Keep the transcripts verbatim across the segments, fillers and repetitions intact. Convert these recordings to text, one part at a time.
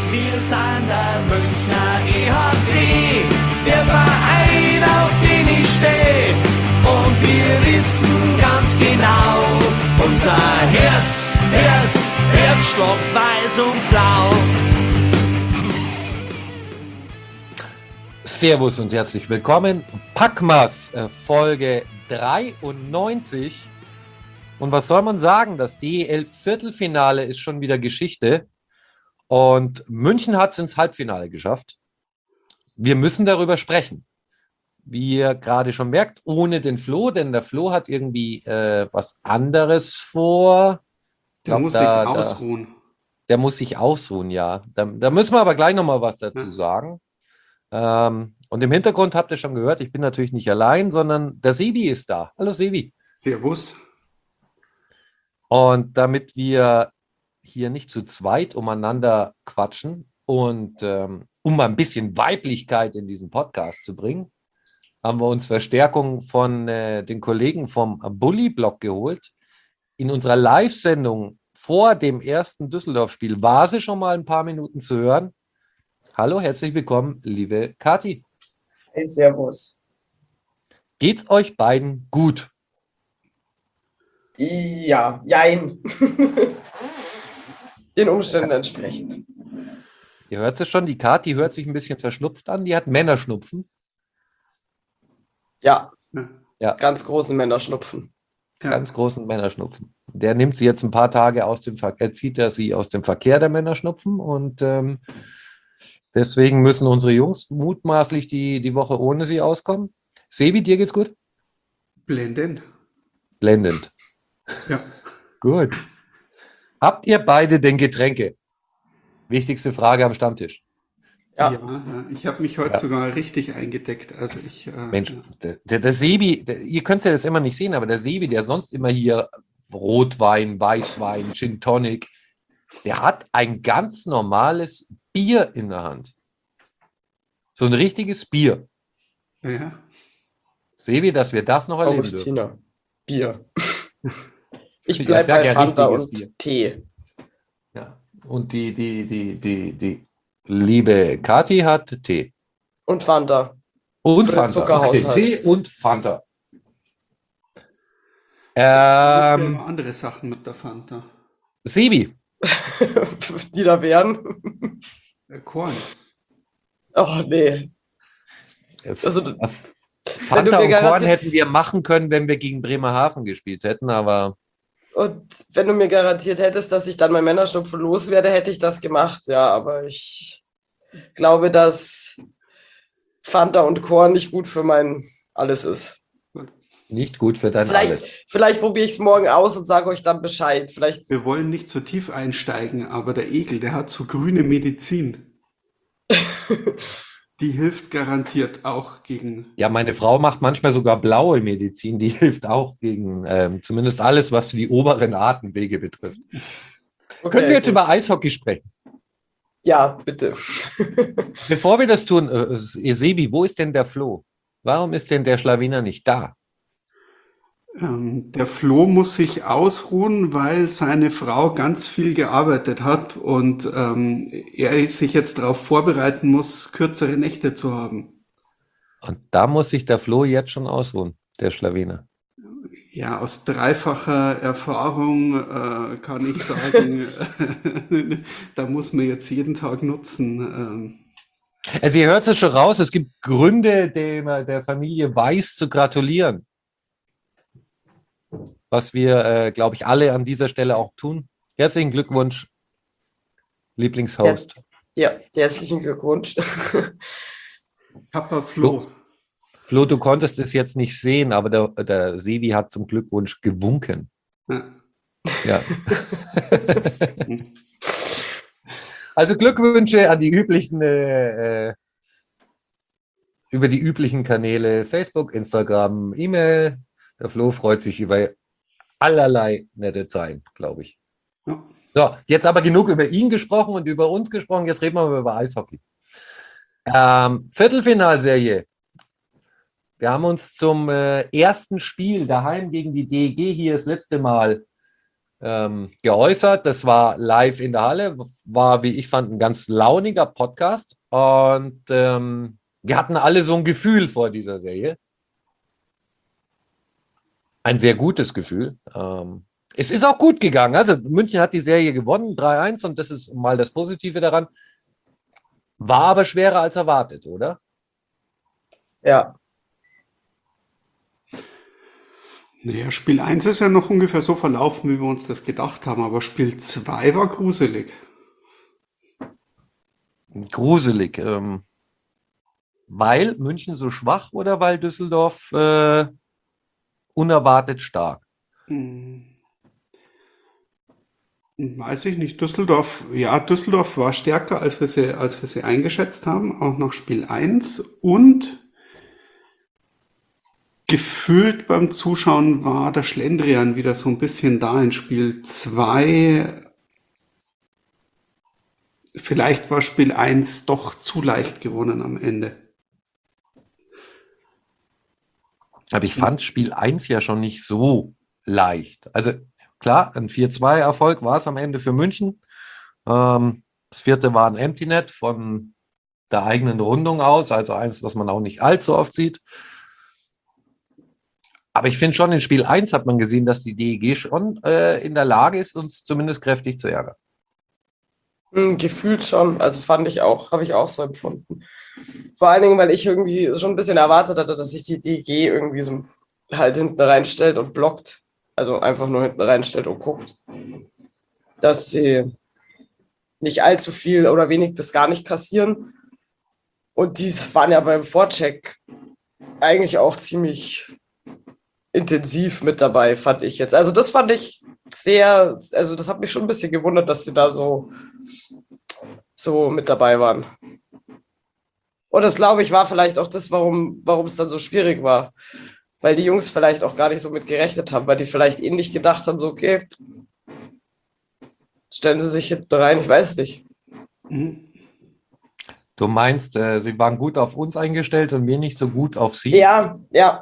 Wir sind der Münchner E H C, der Verein, auf den ich stehe. Und wir wissen ganz genau, unser Herz, Herz, Herzstock, weiß und blau. Servus und herzlich willkommen. Packmas, äh, Folge dreiundneunzig. Und was soll man sagen? Das D E L-Viertelfinale ist schon wieder Geschichte. Und München hat es ins Halbfinale geschafft. Wir müssen darüber sprechen. Wie ihr gerade schon merkt, ohne den Flo, denn der Flo hat irgendwie äh, was anderes vor. Der glaub, muss da, sich ausruhen. Da, der muss sich ausruhen, ja. Da, da müssen wir aber gleich nochmal was dazu Ja. sagen. Ähm, und im Hintergrund habt ihr schon gehört, ich bin natürlich nicht allein, sondern der Sebi ist da. Hallo Sebi. Servus. Und damit wir hier nicht zu zweit umeinander quatschen und ähm, um mal ein bisschen Weiblichkeit in diesen Podcast zu bringen, haben wir uns Verstärkung von äh, den Kollegen vom Bully-Blog geholt. In unserer Live-Sendung vor dem ersten Düsseldorf-Spiel war sie schon mal ein paar Minuten zu hören. Hallo, herzlich willkommen, liebe Kathi. Hey, servus. Geht's euch beiden gut? Ja, jein. Den Umständen entsprechend. Ihr hört es schon, die Kathi hört sich ein bisschen verschnupft an. Die hat Männerschnupfen. Ja, Ja. ganz großen Männerschnupfen. Ja. Ganz großen Männerschnupfen. Der nimmt sie jetzt ein paar Tage aus dem Verkehr, zieht er sie aus dem Verkehr der Männerschnupfen und ähm, deswegen müssen unsere Jungs mutmaßlich die, die Woche ohne sie auskommen. Sebi, dir geht's gut? Blendend. Blendend. Ja. Gut. Habt ihr beide denn Getränke? Wichtigste Frage am Stammtisch. Ja, Ja. ja. Ich habe mich heute Ja. sogar richtig eingedeckt. Also ich. Äh, Mensch, ja. der, der, der Sebi, der, ihr könnt ja das immer nicht sehen, aber der Sebi, der sonst immer hier Rotwein, Weißwein, Gin Tonic, der hat ein ganz normales Bier in der Hand. So ein richtiges Bier. Ja. Sebi, dass wir das noch erleben dürfen. Augustiner. Bier. Ich Ich bleibe sag bei ja Fanta richtiges und Bier. Tee. Ja. Und die, die, die, die, die liebe Kathi hat Tee. Und Fanta. Und Für den Fanta. Okay, Zuckerhaushalt. Tee und Fanta. Ich Ähm, immer andere Sachen mit der Fanta. Sebi, Die da wären. Äh, Korn. Oh, nee. Also, Fanta wenn du mir und Korn garantiert- hätten wir machen können, wenn wir gegen Bremerhaven gespielt hätten, aber Und wenn du mir garantiert hättest, dass ich dann mein Männerschnupfen loswerde, hätte ich das gemacht. Ja, aber ich glaube, dass Fanta und Korn nicht gut für mein Alles ist. nicht gut für dein Vielleicht, Alles. vielleicht probiere ich es morgen aus und sage euch dann Bescheid. Vielleicht. Wir wollen nicht so tief einsteigen, aber der Egel, der hat so grüne Medizin. Die hilft garantiert auch gegen. Ja, meine Frau macht manchmal sogar blaue Medizin, die hilft auch gegen ähm, zumindest alles, was die oberen Atemwege betrifft. Okay, Können wir jetzt gut. über Eishockey sprechen? Ja, bitte. Bevor wir das tun, äh, Sebi, wo ist denn der Flo? Warum ist denn der Schlawiner nicht da? Ähm, der Flo muss sich ausruhen, weil seine Frau ganz viel gearbeitet hat und ähm, er sich jetzt darauf vorbereiten muss, kürzere Nächte zu haben. Und da muss sich der Flo jetzt schon ausruhen, der Schlawiner. Ja, aus dreifacher Erfahrung äh, kann ich sagen, da muss man jetzt jeden Tag nutzen. Ähm, Also ihr hört es schon raus, es gibt Gründe, dem, der Familie Weiß zu gratulieren. Was wir, äh, glaube ich, alle an dieser Stelle auch tun. Herzlichen Glückwunsch, Lieblingshost. Ja, herzlichen Glückwunsch. Papa Flo. Flo, du konntest es jetzt nicht sehen, aber der, der Sebi hat zum Glückwunsch gewunken. Ja. Ja. Also Glückwünsche an die üblichen, äh, über die üblichen Kanäle, Facebook, Instagram, E-Mail. Der Flo freut sich über allerlei nette Zeilen, glaube ich. Ja. So, jetzt aber genug über ihn gesprochen und über uns gesprochen. Jetzt reden wir mal über Eishockey. Ähm, Viertelfinalserie. Wir haben uns zum äh, ersten Spiel daheim gegen die D E G hier das letzte Mal ähm, geäußert. Das war live in der Halle, war, wie ich fand, ein ganz launiger Podcast. Und ähm, wir hatten alle so ein Gefühl vor dieser Serie. Ein sehr gutes Gefühl. Ähm, es ist auch gut gegangen. Also München hat die Serie gewonnen, drei eins, und das ist mal das Positive daran. War aber schwerer als erwartet, oder? Ja. Naja, Spiel eins ist ja noch ungefähr so verlaufen, wie wir uns das gedacht haben, aber Spiel zwei war gruselig. Gruselig. Ähm, weil München so schwach oder weil Düsseldorf äh, unerwartet stark? Hm, weiß ich nicht. Düsseldorf, ja, Düsseldorf war stärker, als wir sie, als wir sie eingeschätzt haben, auch nach Spiel eins. Und gefühlt beim Zuschauen war der Schlendrian wieder so ein bisschen da in Spiel zwei. Vielleicht war Spiel eins doch zu leicht gewonnen am Ende. Aber ich fand Spiel eins ja schon nicht so leicht. Also klar, ein vier zwei Erfolg war es am Ende für München. Ähm, das vierte war ein Empty Net von der eigenen Rundung aus, also eins, was man auch nicht allzu oft sieht. Aber ich finde schon, in Spiel eins hat man gesehen, dass die D E G schon äh, in der Lage ist, uns zumindest kräftig zu ärgern. Hm, gefühlt schon, also fand ich auch, habe ich auch so empfunden. Vor allen Dingen, weil ich irgendwie schon ein bisschen erwartet hatte, dass sich die D E G irgendwie so halt hinten reinstellt und blockt. Also einfach nur hinten reinstellt und guckt. Dass sie nicht allzu viel oder wenig bis gar nicht kassieren. Und die waren ja beim Vorcheck eigentlich auch ziemlich intensiv mit dabei, fand ich jetzt. Also das fand ich sehr, also das hat mich schon ein bisschen gewundert, dass sie da so, so mit dabei waren. Und das, glaube ich, war vielleicht auch das, warum, warum es dann so schwierig war. Weil die Jungs vielleicht auch gar nicht so mit gerechnet haben, weil die vielleicht ähnlich gedacht haben, so okay, stellen sie sich hinten rein, ich weiß es nicht. Du meinst, äh, sie waren gut auf uns eingestellt und wir nicht so gut auf sie? Ja, ja.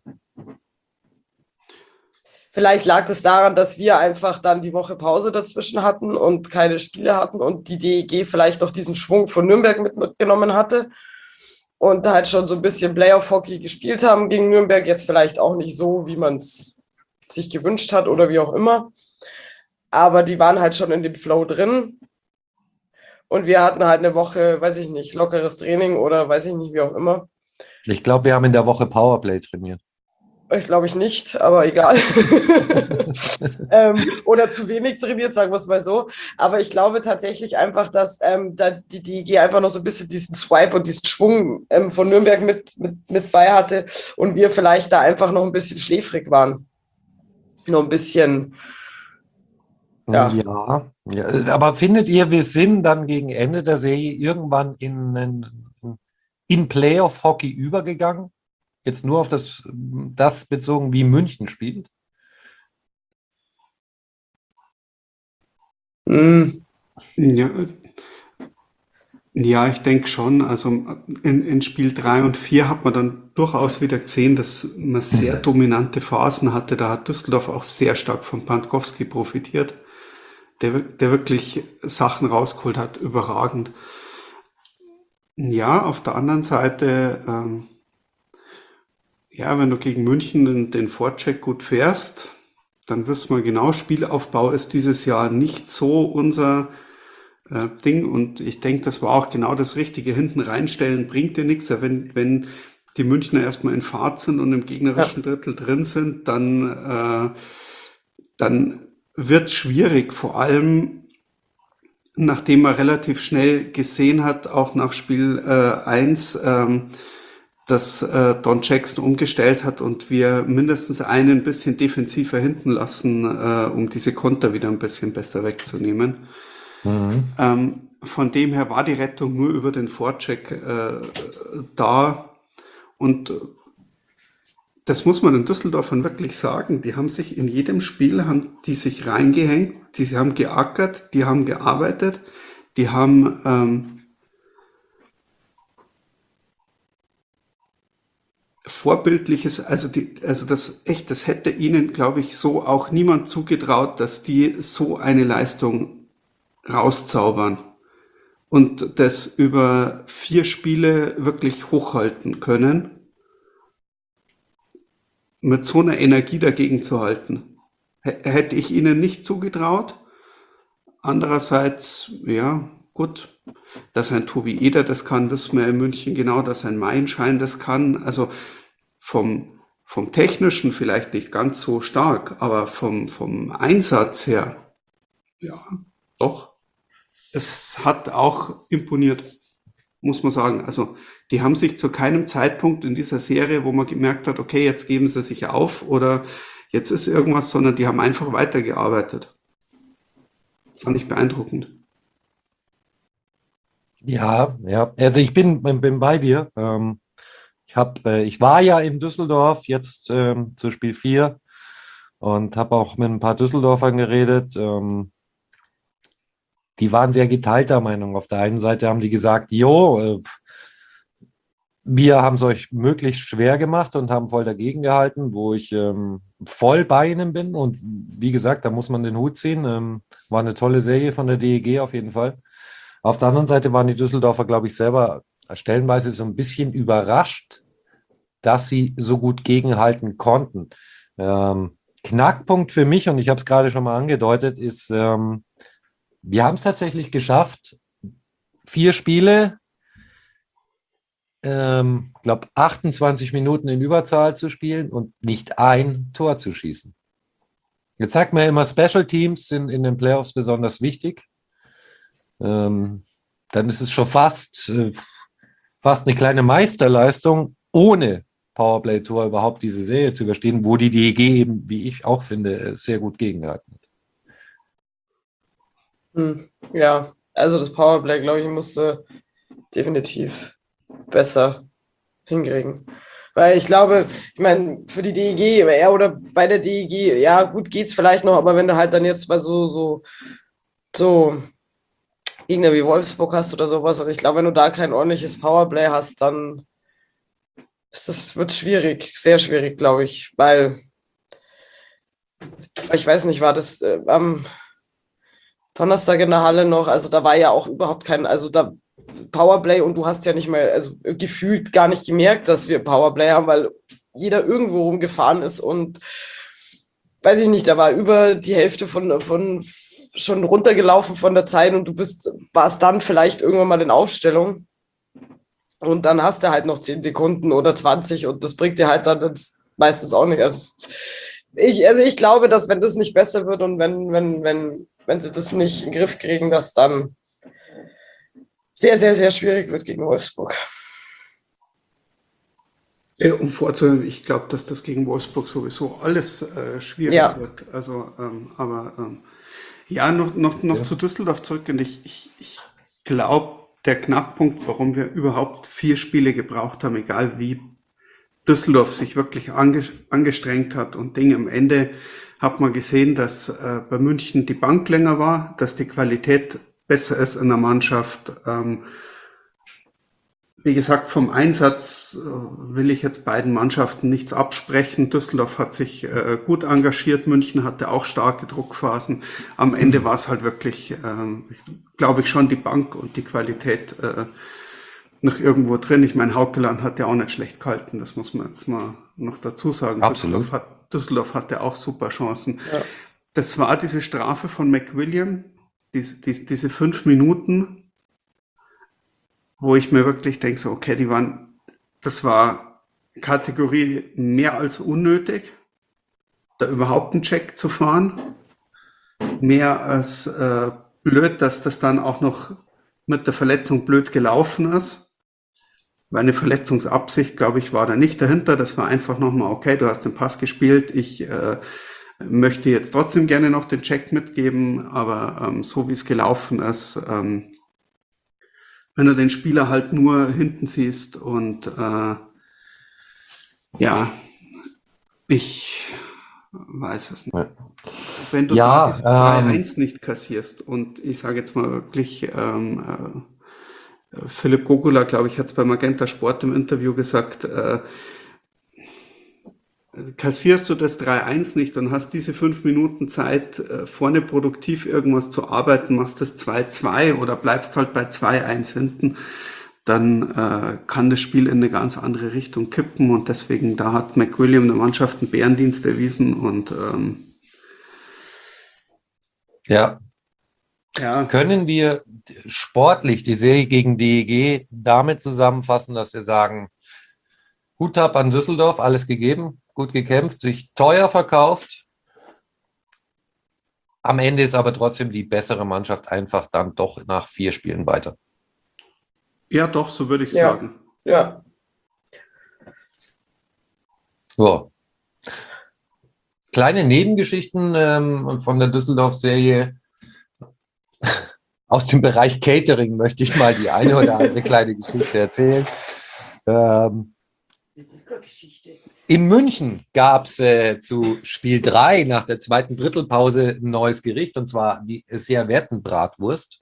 Vielleicht lag es daran, dass wir einfach dann die Woche Pause dazwischen hatten und keine Spiele hatten und die D E G vielleicht noch diesen Schwung von Nürnberg mitgenommen hatte und halt schon so ein bisschen Playoff-Hockey gespielt haben gegen Nürnberg. Jetzt vielleicht auch nicht so, wie man es sich gewünscht hat oder wie auch immer. Aber die waren halt schon in dem Flow drin. Und wir hatten halt eine Woche, weiß ich nicht, lockeres Training oder weiß ich nicht, wie auch immer. Ich glaube, wir haben in der Woche Powerplay trainiert. Ich glaube ich nicht, aber egal. ähm, oder zu wenig trainiert, sagen wir es mal so. Aber ich glaube tatsächlich einfach, dass ähm, da die D E G einfach noch so ein bisschen diesen Swipe und diesen Schwung ähm, von Nürnberg mit, mit, mit bei hatte und wir vielleicht da einfach noch ein bisschen schläfrig waren. Noch ein bisschen. Ja. Ja, ja, aber findet ihr, wir sind dann gegen Ende der Serie irgendwann in, in, in Playoff-Hockey übergegangen? Jetzt nur auf das, das bezogen, wie München spielt? Mhm. Ja, ja, ich denke schon. Also in, in Spiel drei und vier hat man dann durchaus wieder gesehen, dass man sehr dominante Phasen hatte. Da hat Düsseldorf auch sehr stark von Pankowski profitiert, der, der wirklich Sachen rausgeholt hat, überragend. Ja, auf der anderen Seite, ähm, ja, wenn du gegen München den, den Vorcheck gut fährst, dann wissen wir genau, Spielaufbau ist dieses Jahr nicht so unser äh, Ding. Und ich denke, das war auch genau das Richtige. Hinten reinstellen bringt dir nichts. Wenn, wenn die Münchner erstmal in Fahrt sind und im gegnerischen Drittel drin sind, dann, äh, dann wird es schwierig. Vor allem, nachdem man relativ schnell gesehen hat, auch nach Spiel äh, eins, ähm, dass äh, Don Jackson umgestellt hat und wir mindestens einen ein bisschen defensiver hinten lassen, äh, um diese Konter wieder ein bisschen besser wegzunehmen. Mhm. Ähm, von dem her war die Rettung nur über den Vorcheck äh, da und das muss man den Düsseldorfern wirklich sagen. Die haben sich in jedem Spiel, haben die sich reingehängt, die haben geackert, die haben gearbeitet, die haben ähm, vorbildliches, also die, also das echt, das hätte ihnen, glaube ich, so auch niemand zugetraut, dass die so eine Leistung rauszaubern und das über vier Spiele wirklich hochhalten können, mit so einer Energie dagegen zu halten. H- Hätte ich ihnen nicht zugetraut. Andererseits, ja, gut, dass ein Tobi Eder das kann, wissen wir in München genau, dass ein Meilenschein das kann. Also vom, vom Technischen vielleicht nicht ganz so stark, aber vom, vom Einsatz her, ja, doch. Es hat auch imponiert, muss man sagen. Also die haben sich zu keinem Zeitpunkt in dieser Serie, wo man gemerkt hat, okay, jetzt geben sie sich auf oder jetzt ist irgendwas, sondern die haben einfach weitergearbeitet. Fand ich beeindruckend. Ja, ja. Also ich bin, bin bei dir. Ähm, ich hab, äh, ich war ja in Düsseldorf jetzt ähm, zu Spiel vier und habe auch mit ein paar Düsseldorfern geredet. Ähm, die waren sehr geteilter Meinung. Auf der einen Seite haben die gesagt, jo, äh, wir haben es euch möglichst schwer gemacht und haben voll dagegen gehalten, wo ich ähm, voll bei ihnen bin. Und wie gesagt, da muss man den Hut ziehen. Ähm, war eine tolle Serie von der D E G auf jeden Fall. Auf der anderen Seite waren die Düsseldorfer, glaube ich, selber stellenweise so ein bisschen überrascht, dass sie so gut gegenhalten konnten. Ähm, Knackpunkt für mich, und ich habe es gerade schon mal angedeutet, ist, ähm, wir haben es tatsächlich geschafft, vier Spiele, ähm, glaube achtundzwanzig Minuten in Überzahl zu spielen und nicht ein Tor zu schießen. Jetzt sagt man ja immer, Special Teams sind in den Playoffs besonders wichtig. Ähm, dann ist es schon fast, äh, fast eine kleine Meisterleistung, ohne Powerplay-Tor überhaupt diese Serie zu überstehen, wo die D E G eben, wie ich auch finde, sehr gut gegengehalten hat. Hm, ja, also das Powerplay, glaube ich, musste definitiv besser hinkriegen. Weil ich glaube, ich meine, für die D E G, ja, oder bei der D E G, ja, gut geht's vielleicht noch, aber wenn du halt dann jetzt mal so, so, so Gegner wie Wolfsburg hast oder sowas, und ich glaube, wenn du da kein ordentliches Powerplay hast, dann ist das, wird schwierig, sehr schwierig, glaube ich, weil, ich weiß nicht, war das äh, am Donnerstag in der Halle noch, also da war ja auch überhaupt kein, also da Powerplay und du hast ja nicht mal, also gefühlt gar nicht gemerkt, dass wir Powerplay haben, weil jeder irgendwo rumgefahren ist und weiß ich nicht, da war über die Hälfte von, von schon runtergelaufen von der Zeit und du bist, warst dann vielleicht irgendwann mal in Aufstellung und dann hast du halt noch zehn Sekunden oder zwanzig und das bringt dir halt dann jetzt meistens auch nicht. Also ich, also ich glaube, dass wenn das nicht besser wird und wenn, wenn, wenn, wenn sie das nicht in den Griff kriegen, dass dann sehr, sehr, sehr schwierig wird gegen Wolfsburg. Ja, um vorzuhören, ich glaube, dass das gegen Wolfsburg sowieso alles äh, schwierig Ja. wird. Also, ähm, aber ähm, ja, noch, noch, noch Ja. zu Düsseldorf zurück. Und ich, ich, ich glaube, der Knackpunkt, warum wir überhaupt vier Spiele gebraucht haben, egal wie Düsseldorf sich wirklich ange, angestrengt hat und Dinge am Ende, hat man gesehen, dass äh, bei München die Bank länger war, dass die Qualität besser ist in der Mannschaft. Ähm, Wie gesagt, vom Einsatz äh, will ich jetzt beiden Mannschaften nichts absprechen. Düsseldorf hat sich äh, gut engagiert, München hatte auch starke Druckphasen. Am Ende war es halt wirklich, ähm, glaube ich, schon die Bank und die Qualität äh, noch irgendwo drin. Ich meine, Haukeland hat ja auch nicht schlecht gehalten, das muss man jetzt mal noch dazu sagen. Absolut. Düsseldorf, hat, Düsseldorf hatte auch super Chancen. Ja. Das war diese Strafe von McWilliam, diese, diese, diese fünf Minuten, wo ich mir wirklich denke, so, okay, die waren, das war Kategorie mehr als unnötig, da überhaupt einen Check zu fahren. Mehr als äh, blöd, dass das dann auch noch mit der Verletzung blöd gelaufen ist. Weil eine Verletzungsabsicht, glaube ich, war da nicht dahinter. Das war einfach nochmal, okay, du hast den Pass gespielt, ich äh, möchte jetzt trotzdem gerne noch den Check mitgeben, aber ähm, so wie es gelaufen ist, ähm, wenn du den Spieler halt nur hinten siehst und äh, ja, ich weiß es nicht. Wenn du Ja, da dieses drei ähm, eins nicht kassierst und ich sage jetzt mal wirklich, ähm, äh, Philipp Gogula, glaube ich, hat es bei Magenta Sport im Interview gesagt, äh, kassierst du das drei eins nicht und hast diese fünf Minuten Zeit, äh, vorne produktiv irgendwas zu arbeiten, machst das zwei zwei oder bleibst halt bei zwei eins hinten, dann äh, kann das Spiel in eine ganz andere Richtung kippen und deswegen, da hat McWilliam der Mannschaft einen Bärendienst erwiesen und ähm, Ja. ja, Können wir sportlich die Serie gegen D E G damit zusammenfassen, dass wir sagen, Hut ab an Düsseldorf, alles gegeben, gut gekämpft, sich teuer verkauft. Am Ende ist aber trotzdem die bessere Mannschaft einfach dann doch nach vier Spielen weiter. ja doch, so würde ich Ja. sagen. Ja. So. Kleine Nebengeschichten ähm, von der Düsseldorf-Serie. Aus dem Bereich Catering möchte ich mal die eine oder andere kleine Geschichte erzählen. Ähm, Das ist keine Geschichte. in München gab es äh, zu Spiel drei nach der zweiten Drittelpause ein neues Gericht, und zwar die Servettenbratwurst.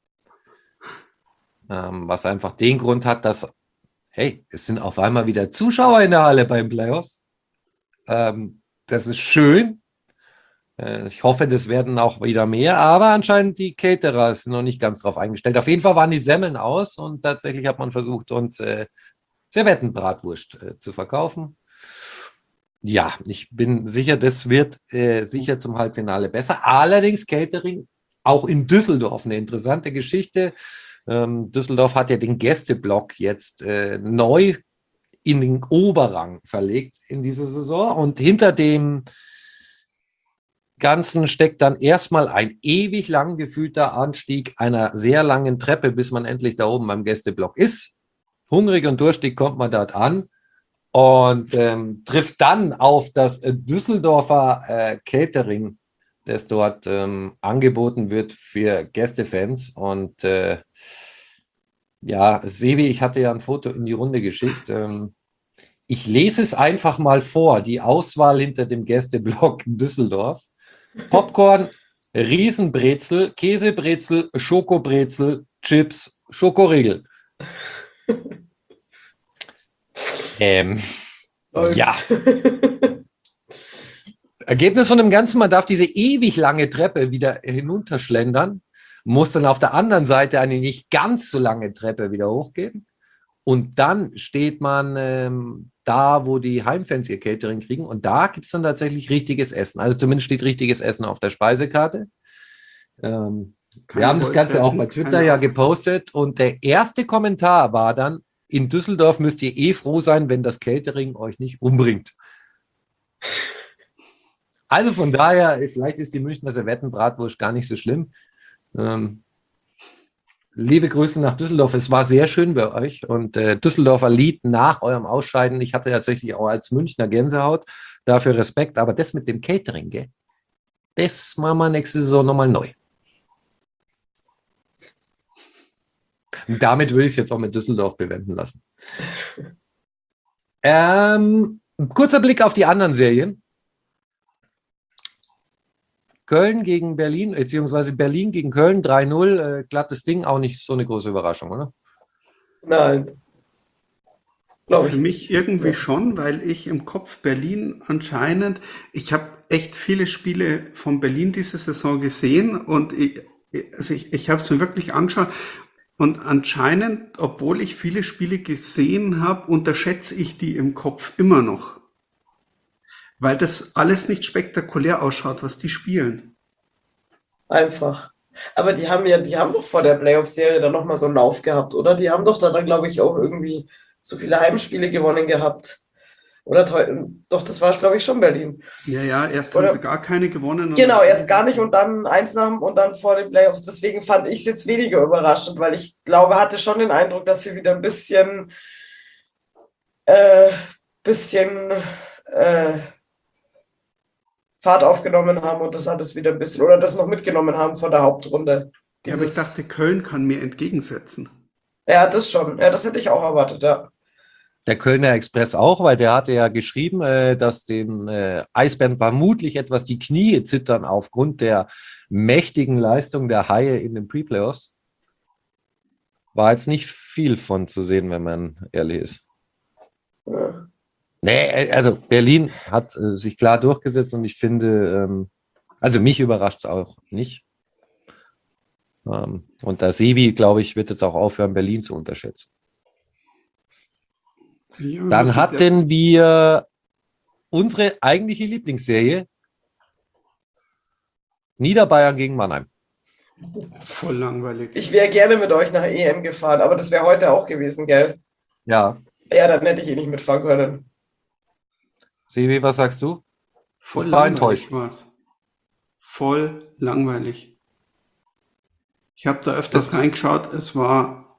Ähm, was einfach den Grund hat, dass, hey, es sind auf einmal wieder Zuschauer in der Halle beim Playoffs. Ähm, das ist schön. Äh, ich hoffe, das werden auch wieder mehr, aber anscheinend die Caterer sind noch nicht ganz drauf eingestellt. Auf jeden Fall waren die Semmeln aus und tatsächlich hat man versucht, uns äh, Servettenbratwurst äh, zu verkaufen. Ja, ich bin sicher, das wird äh, sicher zum Halbfinale besser. Allerdings Catering auch in Düsseldorf eine interessante Geschichte. Ähm, Düsseldorf hat ja den Gästeblock jetzt äh, neu in den Oberrang verlegt in dieser Saison und hinter dem Ganzen steckt dann erstmal ein ewig lang gefühlter Anstieg einer sehr langen Treppe, bis man endlich da oben beim Gästeblock ist. Hungrig und durstig kommt man dort an und ähm, trifft dann auf das äh, Düsseldorfer äh, Catering, das dort ähm, angeboten wird für Gästefans. Und äh, ja, Sebi, ich hatte ja ein Foto in die Runde geschickt. Ähm, ich lese es einfach mal vor, die Auswahl hinter dem Gästeblock in Düsseldorf. Popcorn, Riesenbrezel, Käsebrezel, Schokobrezel, Chips, Schokoriegel. ähm, Läuft. ja. Ergebnis von dem Ganzen, man darf diese ewig lange Treppe wieder hinunterschlendern, muss dann auf der anderen Seite eine nicht ganz so lange Treppe wieder hochgehen. Und dann steht man ähm, da, wo die Heimfans ihr Catering kriegen. Und da gibt es dann tatsächlich richtiges Essen. Also zumindest steht richtiges Essen auf der Speisekarte. Ähm, wir haben das Ganze auch bei Twitter ja gepostet. Und der erste Kommentar war dann, in Düsseldorf müsst ihr eh froh sein, wenn das Catering euch nicht umbringt. Also von daher, vielleicht ist die Münchner Servettenbratwurst gar nicht so schlimm. Ähm, Liebe Grüße nach Düsseldorf. Es war sehr schön bei euch und äh, Düsseldorfer Lied nach eurem Ausscheiden. Ich hatte tatsächlich auch als Münchner Gänsehaut. Dafür Respekt. Aber das mit dem Catering, gell? Das machen wir nächste Saison nochmal neu. Und damit würde ich es jetzt auch mit Düsseldorf bewenden lassen. Ähm, kurzer Blick auf die anderen Serien. Köln gegen Berlin, beziehungsweise Berlin gegen Köln, drei null, äh, glattes Ding, auch nicht so eine große Überraschung, oder? Nein. Glaube ich. Für mich irgendwie schon, weil ich im Kopf Berlin anscheinend, ich habe echt viele Spiele von Berlin diese Saison gesehen und ich, also ich, ich habe es mir wirklich angeschaut und anscheinend, obwohl ich viele Spiele gesehen habe, unterschätze ich die im Kopf immer noch. Weil das alles nicht spektakulär ausschaut, was die spielen. Einfach. Aber die haben ja, die haben doch vor der Playoff-Serie dann nochmal so einen Lauf gehabt, oder? Die haben doch da dann, glaube ich, auch irgendwie so viele Heimspiele gewonnen gehabt. Oder teu- doch, das war, glaube ich, schon Berlin. Ja, ja, erst Oder- haben sie gar keine gewonnen. und Genau, dann- erst gar nicht und dann eins nach dem und dann vor den Playoffs. Deswegen fand ich es jetzt weniger überraschend, weil ich glaube, hatte schon den Eindruck, dass sie wieder ein bisschen, äh, bisschen, äh, Fahrt aufgenommen haben und das hat es wieder ein bisschen, oder das noch mitgenommen haben von der Hauptrunde. Ja, aber ich Dieses- dachte, Köln kann mir entgegensetzen. Ja, das schon. Ja, das hätte ich auch erwartet, ja. Der Kölner Express auch, weil der hatte ja geschrieben, äh, dass den äh, Eisbären vermutlich etwas die Knie zittern aufgrund der mächtigen Leistung der Haie in den Pre-Playoffs. War jetzt nicht viel von zu sehen, wenn man ehrlich ist. Ja. Nee, also Berlin hat äh, sich klar durchgesetzt und ich finde, ähm, also mich überrascht es auch nicht. Ähm, und der Sebi, glaube ich, wird jetzt auch aufhören, Berlin zu unterschätzen. Ja, Dann hatten wir unsere eigentliche Lieblingsserie, Niederbayern gegen Mannheim. Voll langweilig. Ich wäre gerne mit euch nach E M gefahren, aber das wäre heute auch gewesen, gell? Ja. Ja, dann hätte ich eh nicht mitfahren können. Sebi, was sagst du? Voll Ich war langweilig enttäuscht. war's. Voll langweilig. Ich habe da öfters Das- reingeschaut. Es war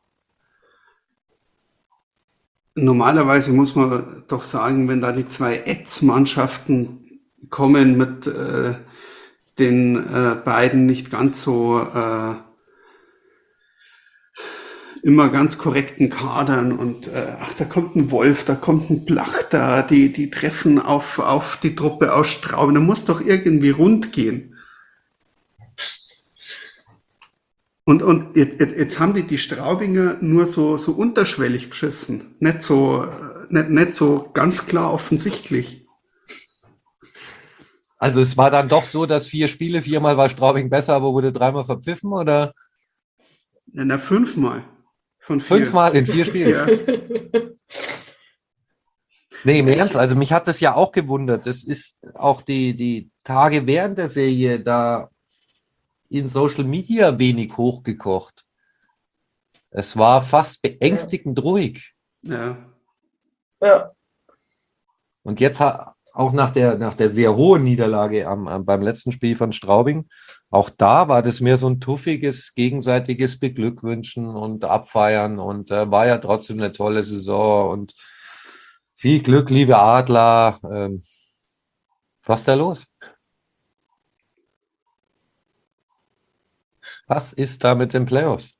normalerweise, muss man doch sagen, wenn da die zwei Ätz-Mannschaften kommen mit äh, den äh, beiden nicht ganz so äh, immer ganz korrekten Kadern und äh, ach, da kommt ein Wolf, da kommt ein Blachter, die, die treffen auf, auf die Truppe aus Straubing. Da muss doch irgendwie rund gehen. Und, und jetzt, jetzt, jetzt haben die, die Straubinger nur so, so unterschwellig beschissen. Nicht so, äh, nicht, nicht so ganz klar offensichtlich. Also es war dann doch so, dass vier Spiele, viermal war Straubing besser, aber wurde dreimal verpfiffen oder Ja, na, fünfmal von vier. fünfmal in vier Spielen? Ja. Nee, im Ernst, also mich hat das ja auch gewundert. Es ist auch die, die Tage während der Serie da in Social Media wenig hochgekocht. Es war fast beängstigend ruhig. Ja. Ja. Und jetzt ha- auch nach der, nach der sehr hohen Niederlage am, am, beim letzten Spiel von Straubing, auch da war das mehr so ein tuffiges, gegenseitiges Beglückwünschen und Abfeiern und äh, war ja trotzdem eine tolle Saison und viel Glück, liebe Adler. Ähm, was ist da los? Was ist da mit den Playoffs?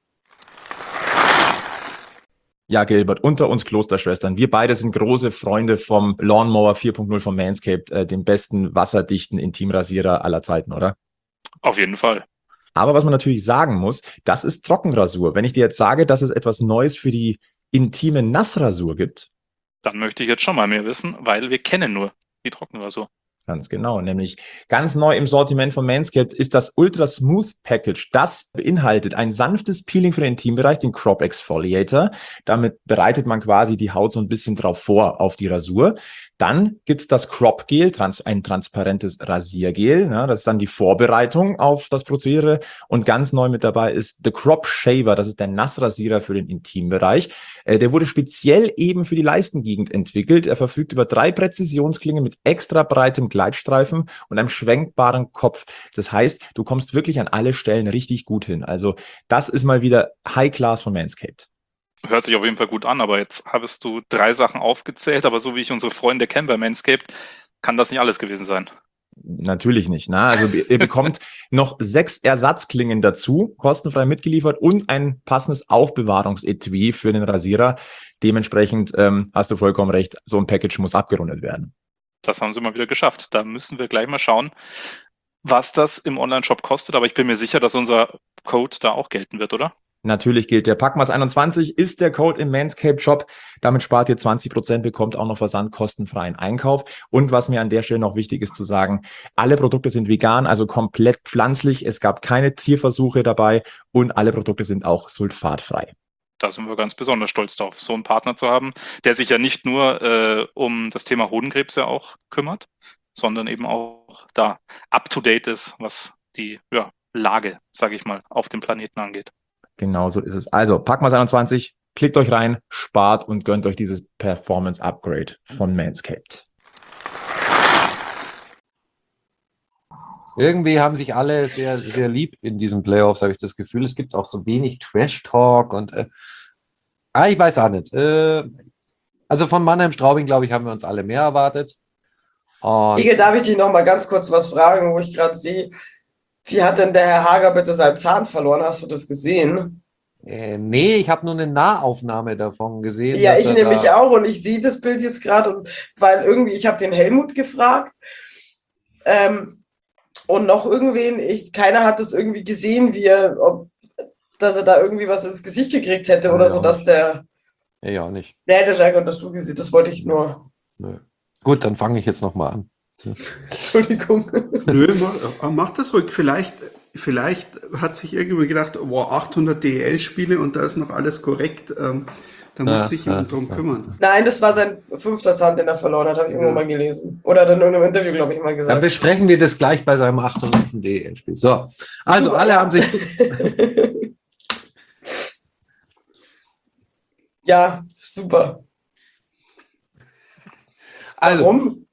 Ja, Gilbert, unter uns Klosterschwestern. Wir beide sind große Freunde vom Lawnmower vier Punkt null von Manscaped, äh, dem besten wasserdichten Intimrasierer aller Zeiten, oder? Auf jeden Fall. Aber was man natürlich sagen muss, das ist Trockenrasur. Wenn ich dir jetzt sage, dass es etwas Neues für die intime Nassrasur gibt, Dann möchte ich jetzt schon mal mehr wissen, weil wir kennen nur die Trockenrasur. ganz genau, nämlich ganz neu im Sortiment von Manscaped ist das Ultra Smooth Package. Das beinhaltet ein sanftes Peeling für den Intimbereich, den Crop Exfoliator. Damit bereitet man quasi die Haut so ein bisschen drauf vor auf die Rasur. Dann gibt's das Crop Gel, trans ein transparentes Rasiergel. Ja, das ist dann die Vorbereitung auf das Prozedere. Und ganz neu mit dabei ist The Crop Shaver. Das ist der Nassrasierer für den Intimbereich. Äh, der wurde speziell eben für die Leistengegend entwickelt. Er verfügt über drei Präzisionsklingen mit extra breitem Gleitstreifen und einem schwenkbaren Kopf. Das heißt, du kommst wirklich an alle Stellen richtig gut hin. Also das ist mal wieder High Class von Manscaped. Hört sich auf jeden Fall gut an, aber jetzt hast du drei Sachen aufgezählt, aber so wie ich unsere Freunde kenne bei Manscaped, kann das nicht alles gewesen sein. Natürlich nicht. Ne? Also ihr bekommt noch sechs Ersatzklingen dazu, kostenfrei mitgeliefert und ein passendes Aufbewahrungsetui für den Rasierer. Dementsprechend ähm, hast du vollkommen recht, so ein Package muss abgerundet werden. Das haben sie mal wieder geschafft. Da müssen wir gleich mal schauen, was das im Onlineshop kostet, aber ich bin mir sicher, dass unser Code da auch gelten wird, oder? Natürlich gilt der Packmas einundzwanzig, ist der Code im Manscaped Shop. Damit spart ihr zwanzig Prozent, bekommt auch noch versandkostenfreien Einkauf. Und was mir an der Stelle noch wichtig ist zu sagen, alle Produkte sind vegan, also komplett pflanzlich. Es gab keine Tierversuche dabei und alle Produkte sind auch sulfatfrei. Da sind wir ganz besonders stolz drauf, so einen Partner zu haben, der sich ja nicht nur äh, um das Thema Hodenkrebs ja auch kümmert, sondern eben auch da up-to-date ist, was die ja, Lage, sage ich mal, auf dem Planeten angeht. Genau so ist es. Also Packmas einundzwanzig, klickt euch rein, spart und gönnt euch dieses Performance-Upgrade von Manscaped. Irgendwie haben sich alle sehr, sehr lieb in diesen Playoffs, habe ich das Gefühl. Es gibt auch so wenig Trash-Talk und äh, ah, ich weiß auch nicht. Äh, also von Mannheim-Straubing, glaube ich, haben wir uns alle mehr erwartet. Und Ige, darf ich dich noch mal ganz kurz was fragen, wo ich gerade sehe, wie hat denn der Herr Hager bitte seinen Zahn verloren? Hast du das gesehen? Äh, nee, ich habe nur eine Nahaufnahme davon gesehen. Ja, dass ich er nämlich da- auch und ich sehe das Bild jetzt gerade, und weil irgendwie, ich habe den Helmut gefragt ähm, und noch irgendwen, ich, keiner hat das irgendwie gesehen, wie er, ob, dass er da irgendwie was ins Gesicht gekriegt hätte Also oder ja so, auch dass nicht. der, Nee, ja, auch nicht. der hätte schon das du gesehen, das wollte ich nur. Nö. Gut, dann fange ich jetzt nochmal an. Entschuldigung. Nö, mach, mach das ruhig. Vielleicht, vielleicht hat sich irgendjemand gedacht, wow, achthundert D E L-Spiele und da ist noch alles korrekt. Ähm, da muss Ja, sich ja, jemand drum ja. kümmern. Nein, das war sein fünfter Zahn, den er verloren hat, habe ich Ja. irgendwo mal gelesen. Oder dann in einem Interview, glaube ich, mal Dann gesagt. besprechen wir das gleich bei seinem achthundertsten D E L-Spiel. So, also Super, alle ja. haben sich... Ja, super. Also, Warum?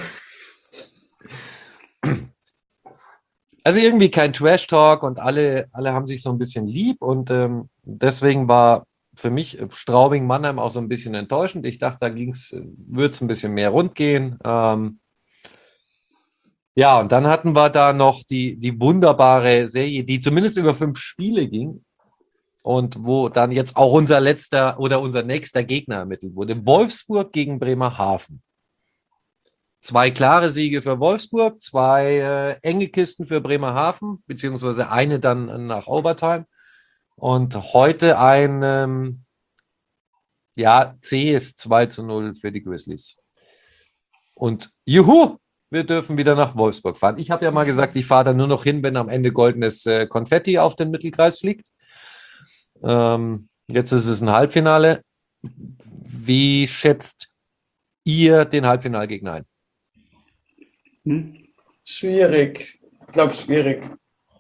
Also irgendwie kein Trash-Talk und alle, alle haben sich so ein bisschen lieb und ähm, deswegen war für mich Straubing-Mannheim auch so ein bisschen enttäuschend. Ich dachte, da ging's, würde es ein bisschen mehr rund gehen. Ähm, ja, und dann hatten wir da noch die, die wunderbare Serie, die zumindest über fünf Spiele ging und wo dann jetzt auch unser letzter oder unser nächster Gegner ermittelt wurde. Wolfsburg gegen Bremerhaven. Zwei klare Siege für Wolfsburg, zwei äh, enge Kisten für Bremerhaven, beziehungsweise eine dann nach Overtime. Und heute ein ähm, ja, zähes zwei zu null für die Grizzlies. Und juhu, wir dürfen wieder nach Wolfsburg fahren. Ich habe ja mal gesagt, ich fahre da nur noch hin, wenn am Ende goldenes äh, Konfetti auf den Mittelkreis fliegt. Ähm, jetzt ist es ein Halbfinale. Wie schätzt ihr den Halbfinalgegner ein? Hm? Schwierig. Ich glaube, schwierig.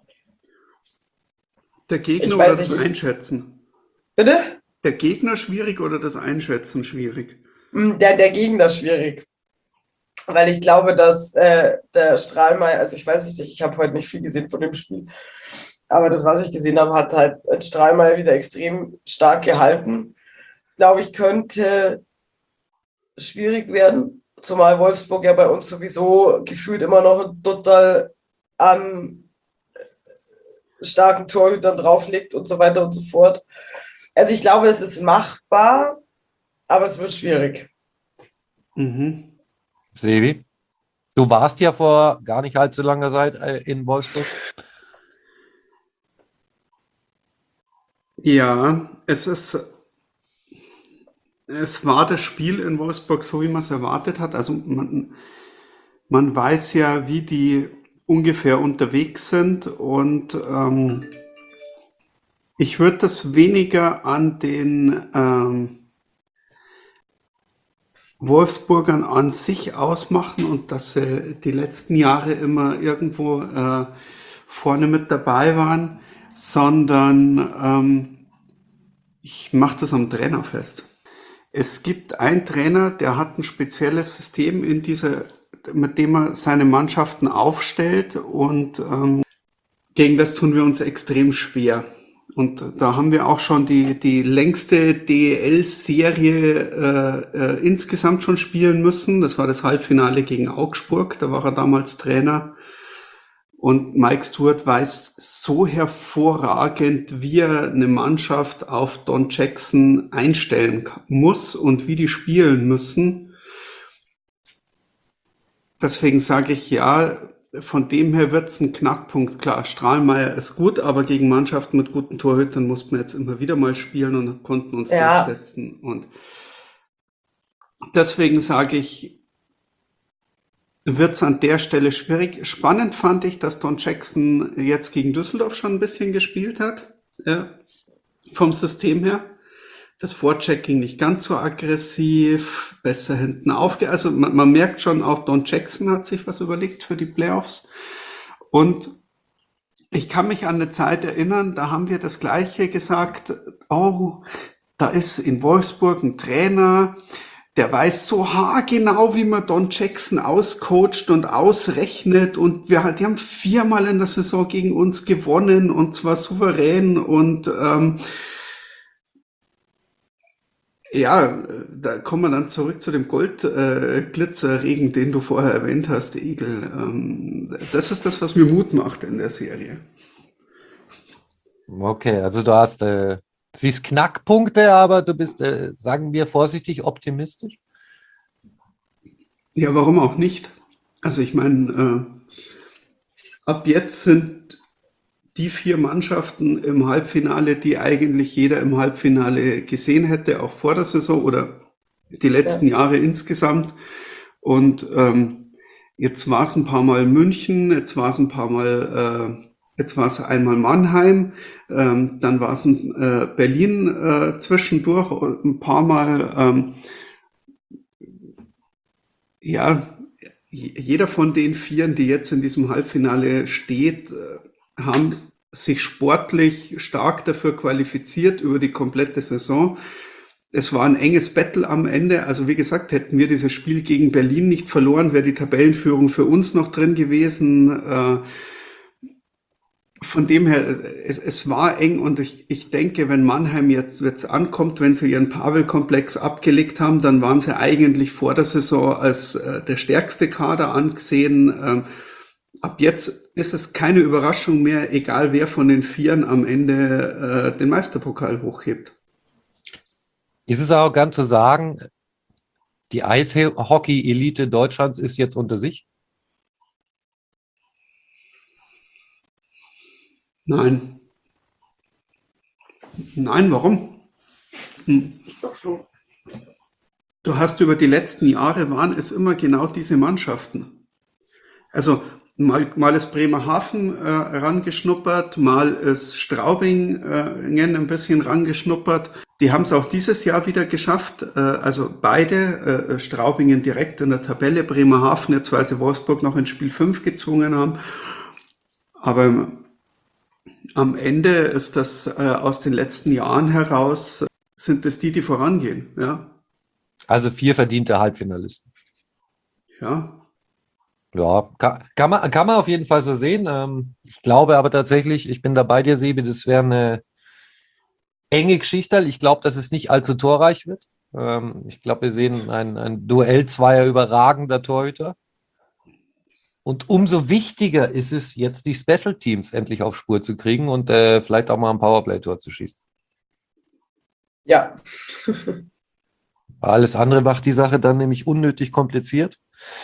Der Gegner Ich oder weiß das nicht, ich- Einschätzen? Bitte? Der Gegner schwierig oder das Einschätzen schwierig? Hm, Der, der Gegner schwierig. Weil ich glaube, dass äh, der Strahlmeier, also ich weiß es nicht, ich habe heute nicht viel gesehen von dem Spiel, aber das, was ich gesehen habe, hat halt Strahlmeier wieder extrem stark gehalten. Ich glaube, ich könnte schwierig werden, zumal Wolfsburg ja bei uns sowieso gefühlt immer noch ein total an starken Torhütern drauflegt und so weiter und so fort. Also ich glaube, es ist machbar, aber es wird schwierig. Mhm. Sevi, du warst ja vor gar nicht allzu langer Zeit äh, in Wolfsburg. Ja, es ist, es war das Spiel in Wolfsburg so, wie man es erwartet hat. Also man, man weiß ja, wie die ungefähr unterwegs sind und ähm, ich würde das weniger an den ähm, Wolfsburgern an sich ausmachen und dass sie die letzten Jahre immer irgendwo äh, vorne mit dabei waren, sondern ähm, ich mache das am Trainer fest. Es gibt einen Trainer, der hat ein spezielles System in dieser, mit dem er seine Mannschaften aufstellt und ähm, gegen das tun wir uns extrem schwer. Und da haben wir auch schon die, die längste D E L-Serie äh, äh, insgesamt schon spielen müssen. Das war das Halbfinale gegen Augsburg, da war er damals Trainer. Und Mike Stewart weiß so hervorragend, wie er eine Mannschaft auf Don Jackson einstellen muss und wie die spielen müssen. Deswegen sage ich ja, von dem her wird es ein Knackpunkt. Klar, Strahlmeier ist gut, aber gegen Mannschaften mit guten Torhütern mussten wir jetzt immer wieder mal spielen und konnten uns Ja. durchsetzen. Und deswegen sage ich, wird es an der Stelle schwierig. Spannend fand ich, dass Don Jackson jetzt gegen Düsseldorf schon ein bisschen gespielt hat, ja, vom System her. Das Vorchecking nicht ganz so aggressiv, besser hinten aufge... Also man, man merkt schon, auch Don Jackson hat sich was überlegt für die Playoffs. Und ich kann mich an eine Zeit erinnern, da haben wir das Gleiche gesagt, oh, da ist in Wolfsburg ein Trainer, der weiß so haargenau, wie man Don Jackson auscoacht und ausrechnet. Und wir, die haben viermal in der Saison gegen uns gewonnen und zwar souverän. Und ähm, ja, da kommen wir dann zurück zu dem Goldglitzerregen, äh, den du vorher erwähnt hast, Egel. Ähm, das ist das, was mir Mut macht in der Serie. Okay, also du hast, äh, siehst Knackpunkte, aber du bist, äh, sagen wir vorsichtig, optimistisch. Ja, warum auch nicht? Also ich meine, äh, ab jetzt sind die vier Mannschaften im Halbfinale, die eigentlich jeder im Halbfinale gesehen hätte, auch vor der Saison oder die letzten Jahre insgesamt. Und ähm, jetzt war es ein paar Mal München, jetzt war es ein paar Mal, äh, jetzt war es einmal Mannheim, ähm, dann war es ein, äh, Berlin äh, zwischendurch und ein paar Mal. Ähm, ja, jeder von den Vieren, die jetzt in diesem Halbfinale steht, äh, haben sich sportlich stark dafür qualifiziert über die komplette Saison. Es war ein enges Battle am Ende. Also wie gesagt, hätten wir dieses Spiel gegen Berlin nicht verloren, wäre die Tabellenführung für uns noch drin gewesen. Äh, Von dem her, es, es war eng und ich, ich denke, wenn Mannheim jetzt, jetzt ankommt, wenn sie ihren Pavel-Komplex abgelegt haben, dann waren sie eigentlich vor der Saison als äh, der stärkste Kader angesehen. Ähm, ab jetzt ist es keine Überraschung mehr, egal wer von den Vieren am Ende äh, den Meisterpokal hochhebt. Ist es arrogant zu sagen, die Eishockey-Elite Deutschlands ist jetzt unter sich? Nein. Nein, warum? Hm. Ist doch so. Du hast über die letzten Jahre waren es immer genau diese Mannschaften. Also mal, mal ist Bremerhaven äh, rangeschnuppert, mal ist Straubing äh, ein bisschen rangeschnuppert. Die haben es auch dieses Jahr wieder geschafft. Äh, also beide, äh, Straubingen direkt in der Tabelle, Bremerhaven jetzt, weil sie Wolfsburg noch in Spiel fünf gezwungen haben. Aber am Ende ist das äh, aus den letzten Jahren heraus, sind es die, die vorangehen, ja. Also vier verdiente Halbfinalisten. Ja. Ja, kann, kann, man, kann man auf jeden Fall so sehen. Ähm, ich glaube aber tatsächlich, ich bin da bei dir, Sebi, das wäre eine enge Geschichte. Ich glaube, dass es nicht allzu torreich wird. Ähm, ich glaube, wir sehen ein, ein Duell zweier überragender Torhüter. Und umso wichtiger ist es, jetzt die Special Teams endlich auf Spur zu kriegen und äh, vielleicht auch mal ein Powerplay-Tor zu schießen. Ja. Alles andere macht die Sache dann nämlich unnötig kompliziert.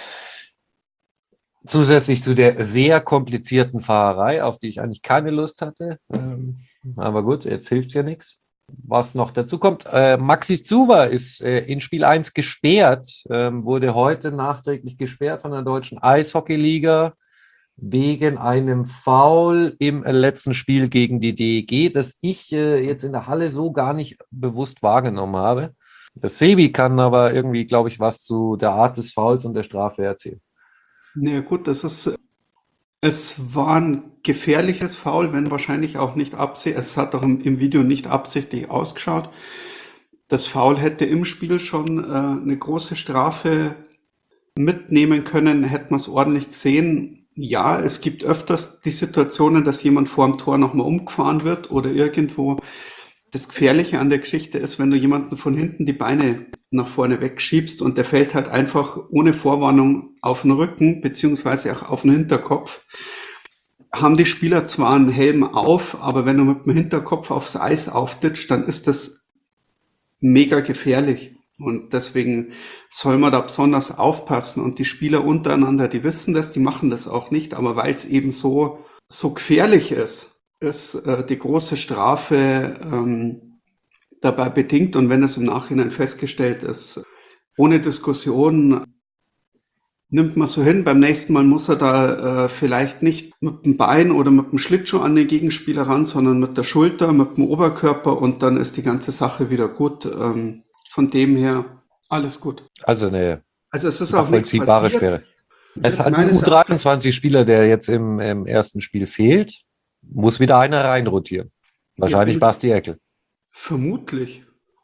Zusätzlich zu der sehr komplizierten Fahrerei, auf die ich eigentlich keine Lust hatte. Ähm, aber gut, jetzt hilft ja nichts. Was noch dazu kommt, äh, Maxi Zuber ist äh, in Spiel eins gesperrt, ähm, wurde heute nachträglich gesperrt von der Deutschen Eishockeyliga wegen einem Foul im letzten Spiel gegen die D E G, das ich äh, jetzt in der Halle so gar nicht bewusst wahrgenommen habe. Das Sebi kann aber irgendwie, glaube ich, was zu der Art des Fouls und der Strafe erzählen. Na ja, gut, das ist, es war ein gefährliches Foul, wenn wahrscheinlich auch nicht absichtlich, es hat doch im, im Video nicht absichtlich ausgeschaut. Das Foul hätte im Spiel schon äh, eine große Strafe mitnehmen können, hätte man es ordentlich gesehen. Ja, es gibt öfters die Situationen, dass jemand vor dem Tor nochmal umgefahren wird oder irgendwo. Das Gefährliche an der Geschichte ist, wenn du jemanden von hinten die Beine nach vorne wegschiebst und der fällt halt einfach ohne Vorwarnung auf den Rücken, beziehungsweise auch auf den Hinterkopf, haben die Spieler zwar einen Helm auf, aber wenn du mit dem Hinterkopf aufs Eis auftitscht, dann ist das mega gefährlich. Und deswegen soll man da besonders aufpassen. Und die Spieler untereinander, die wissen das, die machen das auch nicht, aber weil es eben so, so gefährlich ist, ist äh, die große Strafe ähm, dabei bedingt. Und wenn es im Nachhinein festgestellt ist, ohne Diskussion, nimmt man so hin. Beim nächsten Mal muss er da äh, vielleicht nicht mit dem Bein oder mit dem Schlittschuh an den Gegenspieler ran, sondern mit der Schulter, mit dem Oberkörper und dann ist die ganze Sache wieder gut. Ähm, von dem her alles gut. Also eine Also es ist auch nichts nachvollziehbare passiert. Sperre. Es hat ein Meines U dreiundzwanzig-Spieler, der jetzt im, im ersten Spiel fehlt, muss wieder einer reinrotieren. Wahrscheinlich Ja, Basti Eckel. Vermutlich.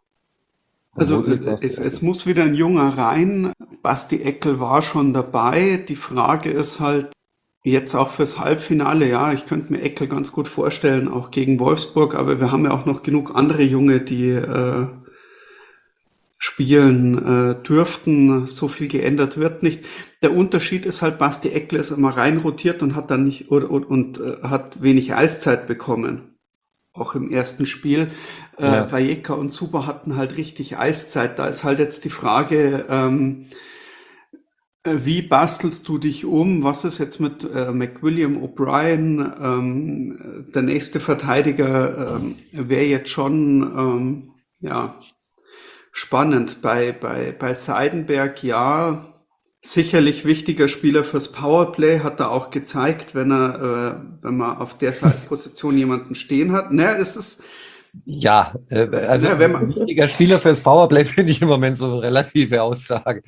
Also Vermutlich äh, Basti es, Eckel. es muss wieder ein Junger rein. Basti Eckel war schon dabei. Die Frage ist halt jetzt auch fürs Halbfinale, ja, ich könnte mir Eckel ganz gut vorstellen, auch gegen Wolfsburg, aber wir haben ja auch noch genug andere Junge, die äh, spielen äh, dürften. So viel geändert wird nicht. Der Unterschied ist halt, Basti Eckel ist immer reinrotiert und hat dann nicht und, und, und äh, hat wenig Eiszeit bekommen. Auch im ersten Spiel. Äh, Ja. Valleca und Zuber hatten halt richtig Eiszeit. Da ist halt jetzt die Frage, ähm, äh, wie bastelst du dich um? Was ist jetzt mit äh, McWilliam O'Brien? Ähm, der nächste Verteidiger ähm, wäre jetzt schon ähm, ja spannend. Bei, bei, bei Seidenberg, ja, sicherlich wichtiger Spieler fürs Powerplay, hat er auch gezeigt, wenn er, äh, wenn man auf der Seite Position jemanden stehen hat. Naja, es ist, Ja, äh, also Ja, wenn man- ein wichtiger Spieler fürs Powerplay finde ich im Moment so eine relative Aussage.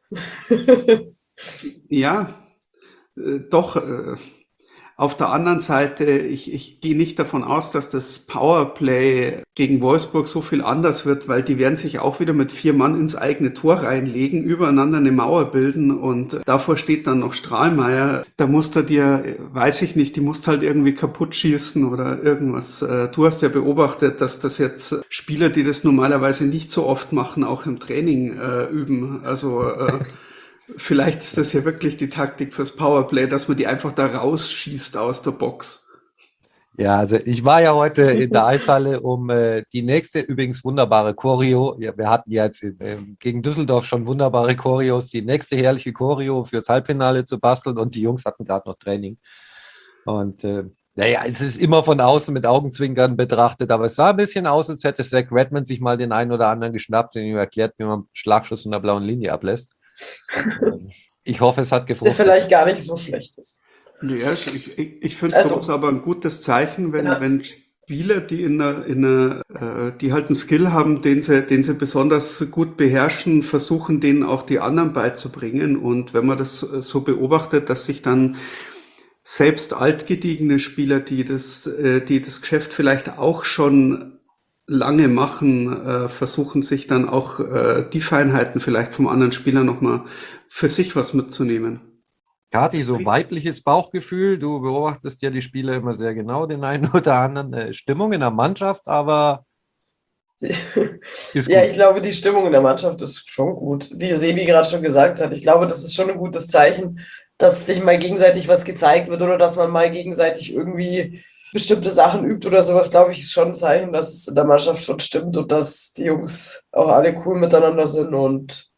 ja, äh, doch, äh, auf der anderen Seite, ich, ich gehe nicht davon aus, dass das Powerplay gegen Wolfsburg so viel anders wird, weil die werden sich auch wieder mit vier Mann ins eigene Tor reinlegen, übereinander eine Mauer bilden und davor steht dann noch Strahlmeier. Da musst du dir, weiß ich nicht, die musst halt irgendwie kaputt schießen oder irgendwas. Äh, Du hast ja beobachtet, dass das jetzt Spieler, die das normalerweise nicht so oft machen, auch im Training äh, üben. Also äh, vielleicht ist das ja wirklich die Taktik fürs Powerplay, dass man die einfach da rausschießt aus der Box. Ja, also ich war ja heute in der Eishalle, um äh, die nächste übrigens wunderbare Choreo. Ja, wir hatten ja jetzt äh, gegen Düsseldorf schon wunderbare Choreos, die nächste herrliche Choreo fürs Halbfinale zu basteln und die Jungs hatten gerade noch Training. Und äh, naja, es ist immer von außen mit Augenzwinkern betrachtet, aber es sah ein bisschen aus, als hätte Zach Redmond sich mal den einen oder anderen geschnappt und ihm erklärt, wie man Schlagschuss von der blauen Linie ablässt. Ich hoffe, es hat Was ja gefruchtet. vielleicht gar nicht so schlecht ist. Ja, ich, ich, ich finde Also- sowas aber ein gutes Zeichen, wenn, Ja. wenn Spieler, die in einer, in einer, äh, die halt einen Skill haben, den sie, den sie besonders gut beherrschen, versuchen, den auch die anderen beizubringen. Und wenn man das so beobachtet, dass sich dann selbst altgediegene Spieler, die das, äh, die das Geschäft vielleicht auch schon lange machen, äh, versuchen sich dann auch äh, die Feinheiten vielleicht vom anderen Spieler nochmal für sich was mitzunehmen. Kathi, so weibliches Bauchgefühl, du beobachtest ja die Spieler immer sehr genau, den einen oder anderen äh, Stimmung in der Mannschaft, aber ist Ja, gut. ich glaube, die Stimmung in der Mannschaft ist schon gut. Wie Sebi gerade schon gesagt hat, ich glaube, das ist schon ein gutes Zeichen, dass sich mal gegenseitig was gezeigt wird oder dass man mal gegenseitig irgendwie bestimmte Sachen übt oder sowas, glaube ich, ist schon ein Zeichen, dass es in der Mannschaft schon stimmt und dass die Jungs auch alle cool miteinander sind und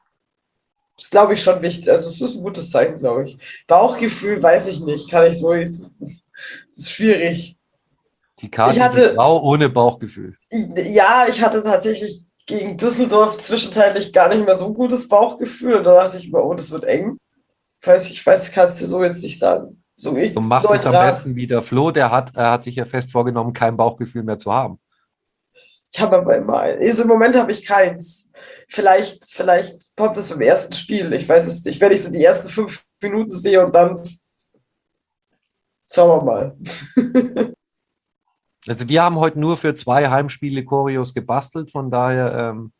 das ist, glaube ich, schon wichtig. Also es ist ein gutes Zeichen, glaube ich. Bauchgefühl weiß ich nicht, kann ich so jetzt, das ist schwierig. Die Kathi, ich hatte- die Frau ohne Bauchgefühl. Ja, ich hatte tatsächlich gegen Düsseldorf zwischenzeitlich gar nicht mehr so ein gutes Bauchgefühl und da dachte ich mir, oh, das wird eng. Ich weiß, ich weiß, kannst du so jetzt nicht sagen. So, ich, Du machst es am neutral. besten wie der Flo, der hat, er hat sich ja fest vorgenommen, kein Bauchgefühl mehr zu haben. Ich habe aber immer ein. Also im Moment habe ich keins. Vielleicht, vielleicht kommt es beim ersten Spiel. Ich weiß es nicht. Wenn ich so die ersten fünf Minuten sehe und dann schauen wir mal. Also wir haben heute nur für zwei Heimspiele Choreos gebastelt, von daher ähm,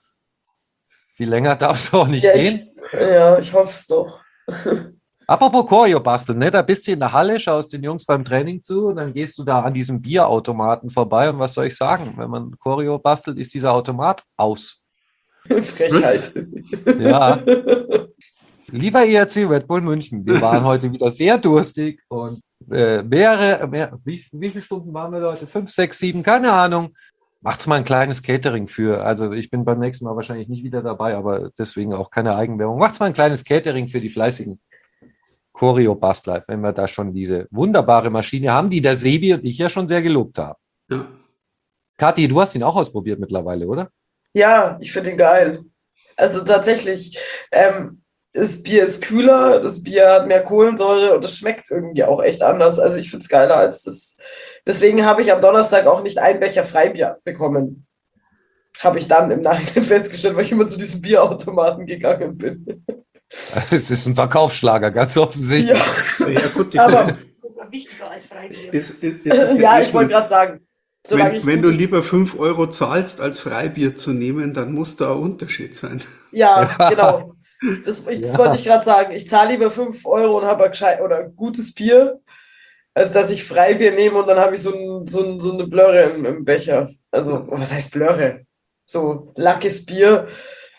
viel länger darf es auch nicht Ja, gehen. ich, ja, ich hoffe es doch. Apropos Choreo basteln, ne? Da bist du in der Halle, schaust den Jungs beim Training zu und dann gehst du da an diesem Bierautomaten vorbei und was soll ich sagen? Wenn man Choreo bastelt, ist dieser Automat aus. Frechheit. Ja. Lieber E R C Red Bull München, wir waren heute wieder sehr durstig und äh, mehrere, mehr, wie, wie viele Stunden waren wir heute? Fünf, sechs, sieben, keine Ahnung. Macht's mal ein kleines Catering für, also ich bin beim nächsten Mal wahrscheinlich nicht wieder dabei, aber deswegen auch keine Eigenwerbung. Macht's mal ein kleines Catering für die fleißigen Choreo-Bastler, wenn wir da schon diese wunderbare Maschine haben, die der Sebi und ich ja schon sehr gelobt haben. Ja. Kathi, du hast ihn auch ausprobiert mittlerweile, oder? Ja, ich finde ihn geil. Also tatsächlich, ähm, das Bier ist kühler, das Bier hat mehr Kohlensäure und es schmeckt irgendwie auch echt anders. Also ich finde es geiler als das. Deswegen habe ich am Donnerstag auch nicht einen Becher Freibier bekommen. Habe ich dann im Nachhinein festgestellt, weil ich immer zu diesem Bierautomaten gegangen bin. Es ist ein Verkaufsschlager, ganz offensichtlich. Ja, Ja, gut, die aber Sogar wichtiger als Freibier. ist, ist, ist ja, eh ich wollte schon- gerade sagen, solange Wenn, ich wenn du gutes- lieber fünf Euro zahlst, als Freibier zu nehmen, dann muss da ein Unterschied sein. Ja, genau. Das, ich, das Ja. wollte ich gerade sagen. Ich zahle lieber fünf Euro und habe ein gescheit oder ein gutes Bier, als dass ich Freibier nehme und dann habe ich so, ein, so, ein, so eine Blöre im, im Becher. Also, was heißt Blöre? So lackes Bier,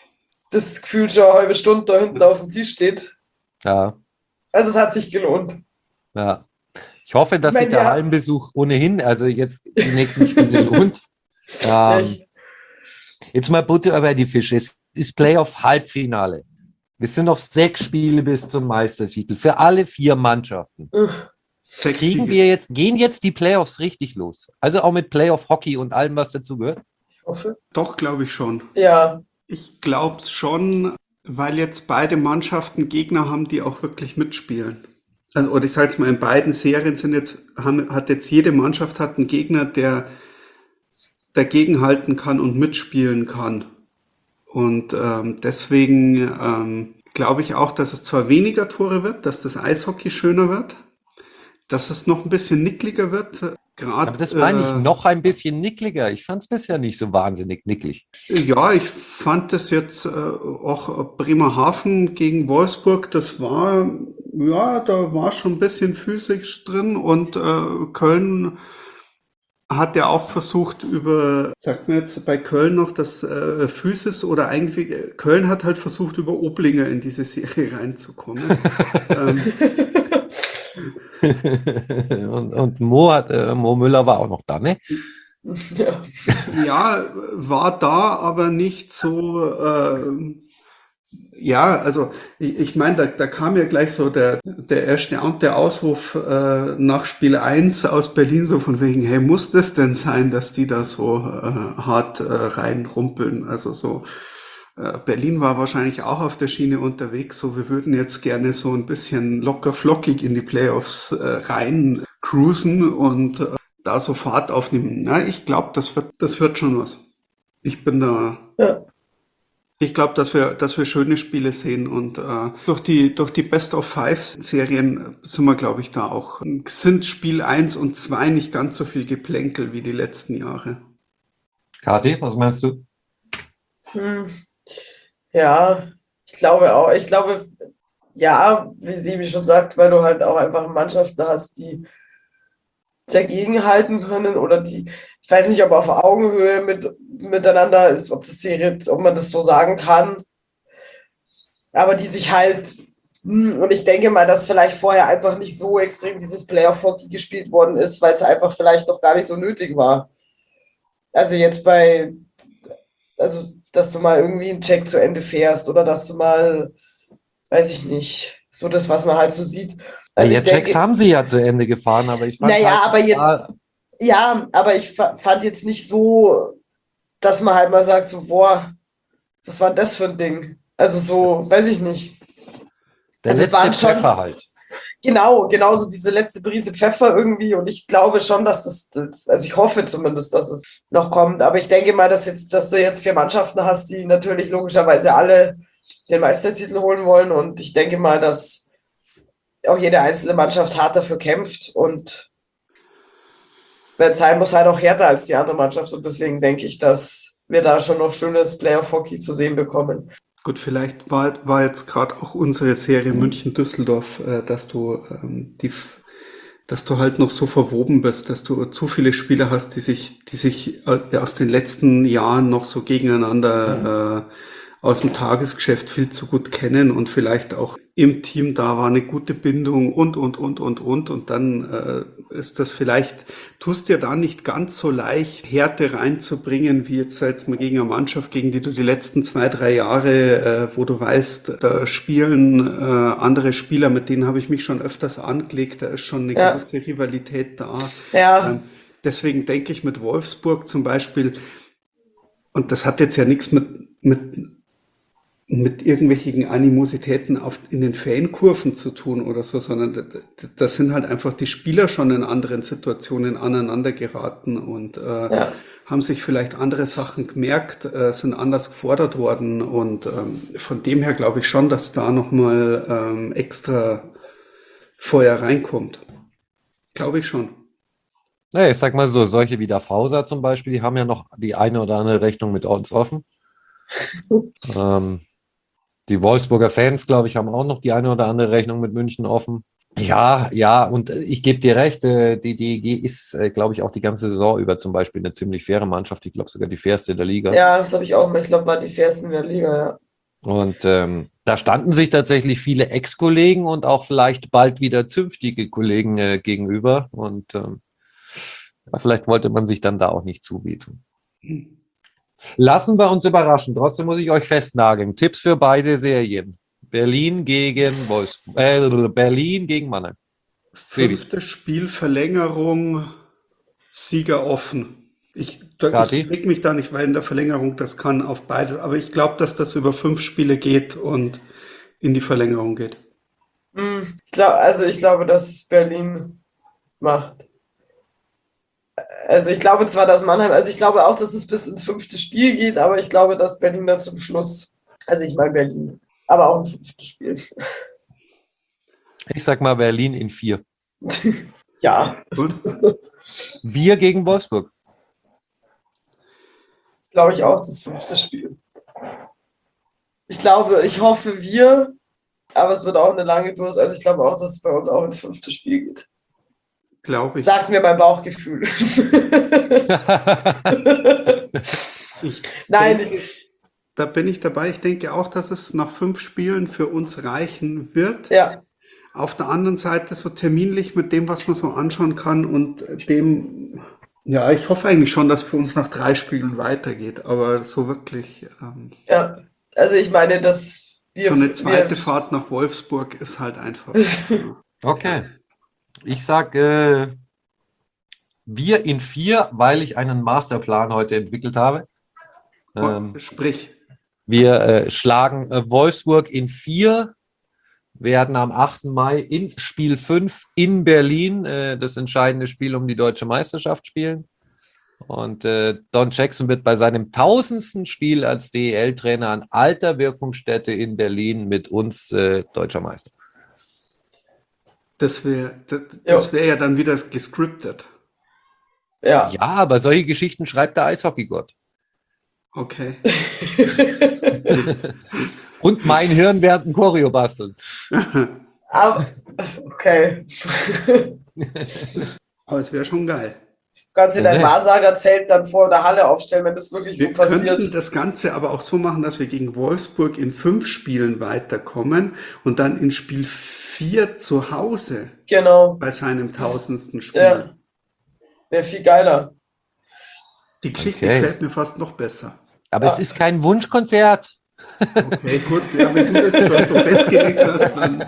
das gefühlt schon eine halbe Stunde da hinten auf dem Tisch steht. Ja, Also, es hat sich gelohnt. ja. Ich hoffe, dass Ich meine, sich der wir- Hallenbesuch ohnehin, also jetzt die nächsten Spiele lohnt. Ähm, Echt? jetzt mal Butter über die Fische. Es ist Playoff-Halbfinale. Es sind noch sechs Spiele bis zum Meistertitel für alle vier Mannschaften. Sechs Kriegen Siege. wir jetzt, gehen jetzt die Playoffs richtig los? Also auch mit Playoff-Hockey und allem, was dazu gehört? Ich hoffe. Doch, glaube ich schon. Ja, Ich glaube es schon. Weil jetzt beide Mannschaften Gegner haben, die auch wirklich mitspielen. Also, oder ich sage jetzt mal, in beiden Serien sind jetzt, haben, hat jetzt jede Mannschaft hat einen Gegner, der dagegenhalten kann und mitspielen kann. Und ähm, deswegen ähm, glaube ich auch, dass es zwar weniger Tore wird, dass das Eishockey schöner wird, dass es noch ein bisschen nickliger wird. Grad, Aber das meine ich, äh, noch ein bisschen nickliger. Ich fand es bisher nicht so wahnsinnig nicklig. Ja, ich fand das jetzt äh, auch Bremerhaven gegen Wolfsburg, das war, ja, da war schon ein bisschen physisch drin und äh, Köln hat ja auch versucht über, sagt man jetzt bei Köln noch, das äh, Physis oder eigentlich, äh, Köln hat halt versucht über Oblinger in diese Serie reinzukommen. ähm, und, und Mo, hat, äh, Mo Müller war auch noch da, ne? Ja. Ja, war da, aber nicht so, äh, ja, also ich, ich meine, da, da kam ja gleich so der, der erstaunte Ausruf äh, nach Spiel eins aus Berlin, so von wegen, hey, muss das denn sein, dass die da so äh, hart äh, reinrumpeln? Also so, äh, Berlin war wahrscheinlich auch auf der Schiene unterwegs, so wir würden jetzt gerne so ein bisschen locker flockig in die Playoffs äh, rein cruisen und äh, da so Fahrt aufnehmen. Na, ich glaube, das wird, das wird schon was. Ich bin da. Ja. Ich glaube, dass wir, dass wir schöne Spiele sehen und äh, durch die durch die Best of Five Serien sind wir, glaube ich, da auch. Sind Spiel eins und zwei nicht ganz so viel Geplänkel wie die letzten Jahre. Kathi, was meinst du? Hm. Ja, ich glaube auch. Ich glaube, ja, wie Sebi schon sagt, weil du halt auch einfach Mannschaften hast, die dagegen halten können oder die, ich weiß nicht, ob auf Augenhöhe mit, miteinander ist, ob das Serie, ob man das so sagen kann, aber die sich halt, und ich denke mal, dass vielleicht vorher einfach nicht so extrem dieses Playoff-Hockey gespielt worden ist, weil es einfach vielleicht noch gar nicht so nötig war. Also jetzt bei, also dass du mal irgendwie einen Check zu Ende fährst oder dass du mal, weiß ich nicht, so das, was man halt so sieht. Also ja, ich Checks denke, haben sie ja zu Ende gefahren, aber ich fand naja, halt, aber jetzt, ah, ja, aber ich fa- fand jetzt nicht so, dass man halt mal sagt, so, boah, was war denn das für ein Ding? Also so, weiß ich nicht. der also es letzte waren schon- Treffer halt. Genau, genauso diese letzte Prise Pfeffer irgendwie und ich glaube schon, dass das, das, also ich hoffe zumindest, dass es noch kommt, aber ich denke mal, dass jetzt, dass du jetzt vier Mannschaften hast, die natürlich logischerweise alle den Meistertitel holen wollen und ich denke mal, dass auch jede einzelne Mannschaft hart dafür kämpft und wenn es sein muss, halt auch härter als die andere Mannschaft und deswegen denke ich, dass wir da schon noch schönes Playoff-Hockey zu sehen bekommen. Gut, vielleicht war, war jetzt gerade auch unsere Serie München-Düsseldorf, äh, dass du ähm, die, dass du halt noch so verwoben bist, dass du zu viele Spieler hast, die sich, die sich äh, aus den letzten Jahren noch so gegeneinander äh, aus dem Tagesgeschäft viel zu gut kennen und vielleicht auch im Team da war eine gute Bindung und, und, und, und, und. Und dann äh, ist das vielleicht, tust dir da nicht ganz so leicht, Härte reinzubringen, wie jetzt, jetzt mal gegen eine Mannschaft, gegen die du die letzten zwei, drei Jahre, äh, wo du weißt, da spielen äh, andere Spieler, mit denen habe ich mich schon öfters angelegt, da ist schon eine Ja. gewisse Rivalität da. Ja, Ähm, deswegen denke ich mit Wolfsburg zum Beispiel, und das hat jetzt ja nichts mit, mit mit irgendwelchen Animositäten auf, in den Fankurven zu tun oder so, sondern da, da sind halt einfach die Spieler schon in anderen Situationen aneinander geraten und äh, ja. haben sich vielleicht andere Sachen gemerkt, äh, sind anders gefordert worden und ähm, von dem her glaube ich schon, dass da nochmal ähm, extra Feuer reinkommt. Glaube ich schon. Naja, ich sag mal so, solche wie der Fauser zum Beispiel, die haben ja noch die eine oder andere Rechnung mit uns offen. ähm, Die Wolfsburger Fans, glaube ich, haben auch noch die eine oder andere Rechnung mit München offen. Ja, ja, und ich gebe dir recht, die D E G ist, glaube ich, auch die ganze Saison über zum Beispiel eine ziemlich faire Mannschaft. Ich glaube sogar die fairste der Liga. Ja, das habe ich auch mal. Ich glaube, war die fairsten in der Liga, ja. Und ähm, da standen sich tatsächlich viele Ex-Kollegen und auch vielleicht bald wieder zünftige Kollegen äh, gegenüber. Und ähm, ja, vielleicht wollte man sich dann da auch nicht zubieten. Lassen wir uns überraschen. Trotzdem muss ich euch festnageln. Tipps für beide Serien. Berlin gegen Wolfsburg. Äh, Berlin gegen Mannheim. Fünftes Spiel, Verlängerung, Sieger offen. Ich, ich Kathi? leg mich da nicht, weil in der Verlängerung das kann auf beides. Aber ich glaube, dass das über fünf Spiele geht und in die Verlängerung geht. Hm, Ich glaub, also ich glaube, dass es Berlin macht. Also ich glaube zwar, dass Mannheim, also ich glaube auch, dass es bis ins fünfte Spiel geht, aber ich glaube, dass Berlin dann zum Schluss, also ich meine Berlin, aber auch ein fünftes Spiel. Ich sag mal Berlin in vier. Ja, Gut? Wir gegen Wolfsburg. glaube ich auch, das fünfte Spiel. Ich glaube, ich hoffe wir, aber es wird auch eine lange Durst. Also ich glaube auch, dass es bei uns auch ins fünfte Spiel geht. Glaube ich. Sagt mir mein Bauchgefühl. Ich Nein, denke, da bin ich dabei. Ich denke auch, dass es nach fünf Spielen für uns reichen wird. ja, Auf der anderen Seite so terminlich mit dem, was man so anschauen kann und dem, ja, ich hoffe eigentlich schon, dass für uns nach drei Spielen weitergeht, aber so wirklich, ähm, ja. Also ich meine, dass wir, so eine zweite wir Fahrt nach Wolfsburg ist halt einfach. Okay. Ich sag äh, wir in vier, weil ich einen Masterplan heute entwickelt habe. Ähm, Sprich, wir äh, schlagen äh, Wolfsburg in vier, werden am achten Mai in Spiel fünf in Berlin äh, das entscheidende Spiel um die deutsche Meisterschaft spielen. Und äh, Don Jackson wird bei seinem tausendsten Spiel als D E L-Trainer an alter Wirkungsstätte in Berlin mit uns äh, deutscher Meister. das wäre das, das Jo. wär ja dann wieder gescriptet. ja. Ja, aber solche Geschichten schreibt der Eishockeygott. Okay. Und mein Hirn wird ein Choreo basteln. Aber, okay. Aber es wäre schon geil. Du kannst dir dein Nee. Wahrsagerzelt dann vor der Halle aufstellen, wenn das wirklich so Wir könnten passiert. das Ganze aber auch so machen, dass wir gegen Wolfsburg in fünf Spielen weiterkommen und dann in Spiel vier zu Hause Genau. bei seinem tausendsten Spiel. Ja. Wäre viel geiler. Die Geschichte Okay. gefällt mir fast noch besser. Aber es ist kein Wunschkonzert. Okay, gut, ja, wenn du das schon so festgelegt hast, dann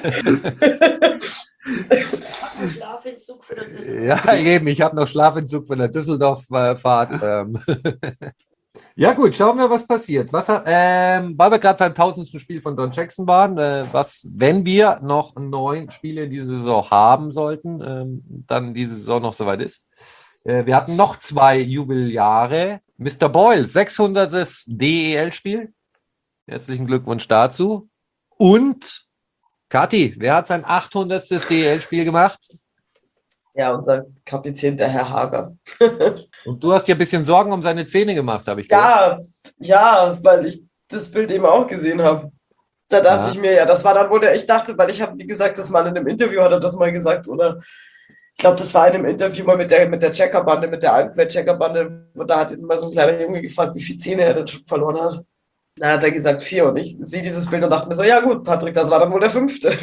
Schlafentzug für den Düsseldorf. Ja, eben. Ich habe noch Schlafentzug von der Düsseldorf-Fahrt. ähm. Ja gut, schauen wir, was passiert. Was, hat- ähm, weil wir gerade beim tausendsten Spiel von Don Jackson waren, äh, was, wenn wir noch neun Spiele in dieser Saison haben sollten, ähm, dann diese Saison noch soweit ist. Äh, wir hatten noch zwei Jubeljahre. Mister Boyle, sechshundertes D E L-Spiel. Herzlichen Glückwunsch dazu. Und Kathi, wer hat sein achthundertstes D E L-Spiel gemacht? Ja, unser Kapitän, der Herr Hager. Und du hast dir ein bisschen Sorgen um seine Zähne gemacht, habe ich gehört. Ja, ja, weil ich das Bild eben auch gesehen habe. Da dachte Ja. ich mir, ja, das war dann, wo der, ich dachte, weil ich habe, wie gesagt, das mal in einem Interview hat er das mal gesagt, oder ich glaube, das war in einem Interview mal mit der, mit der Checkerbande, mit der Alpenwelt-Checkerbande, und da hat ihn mal so ein kleiner Junge gefragt, wie viele Zähne er denn schon verloren hat. Da hat er gesagt, vier, und ich sehe dieses Bild und dachte mir so, ja gut, Patrick, das war dann wohl der fünfte.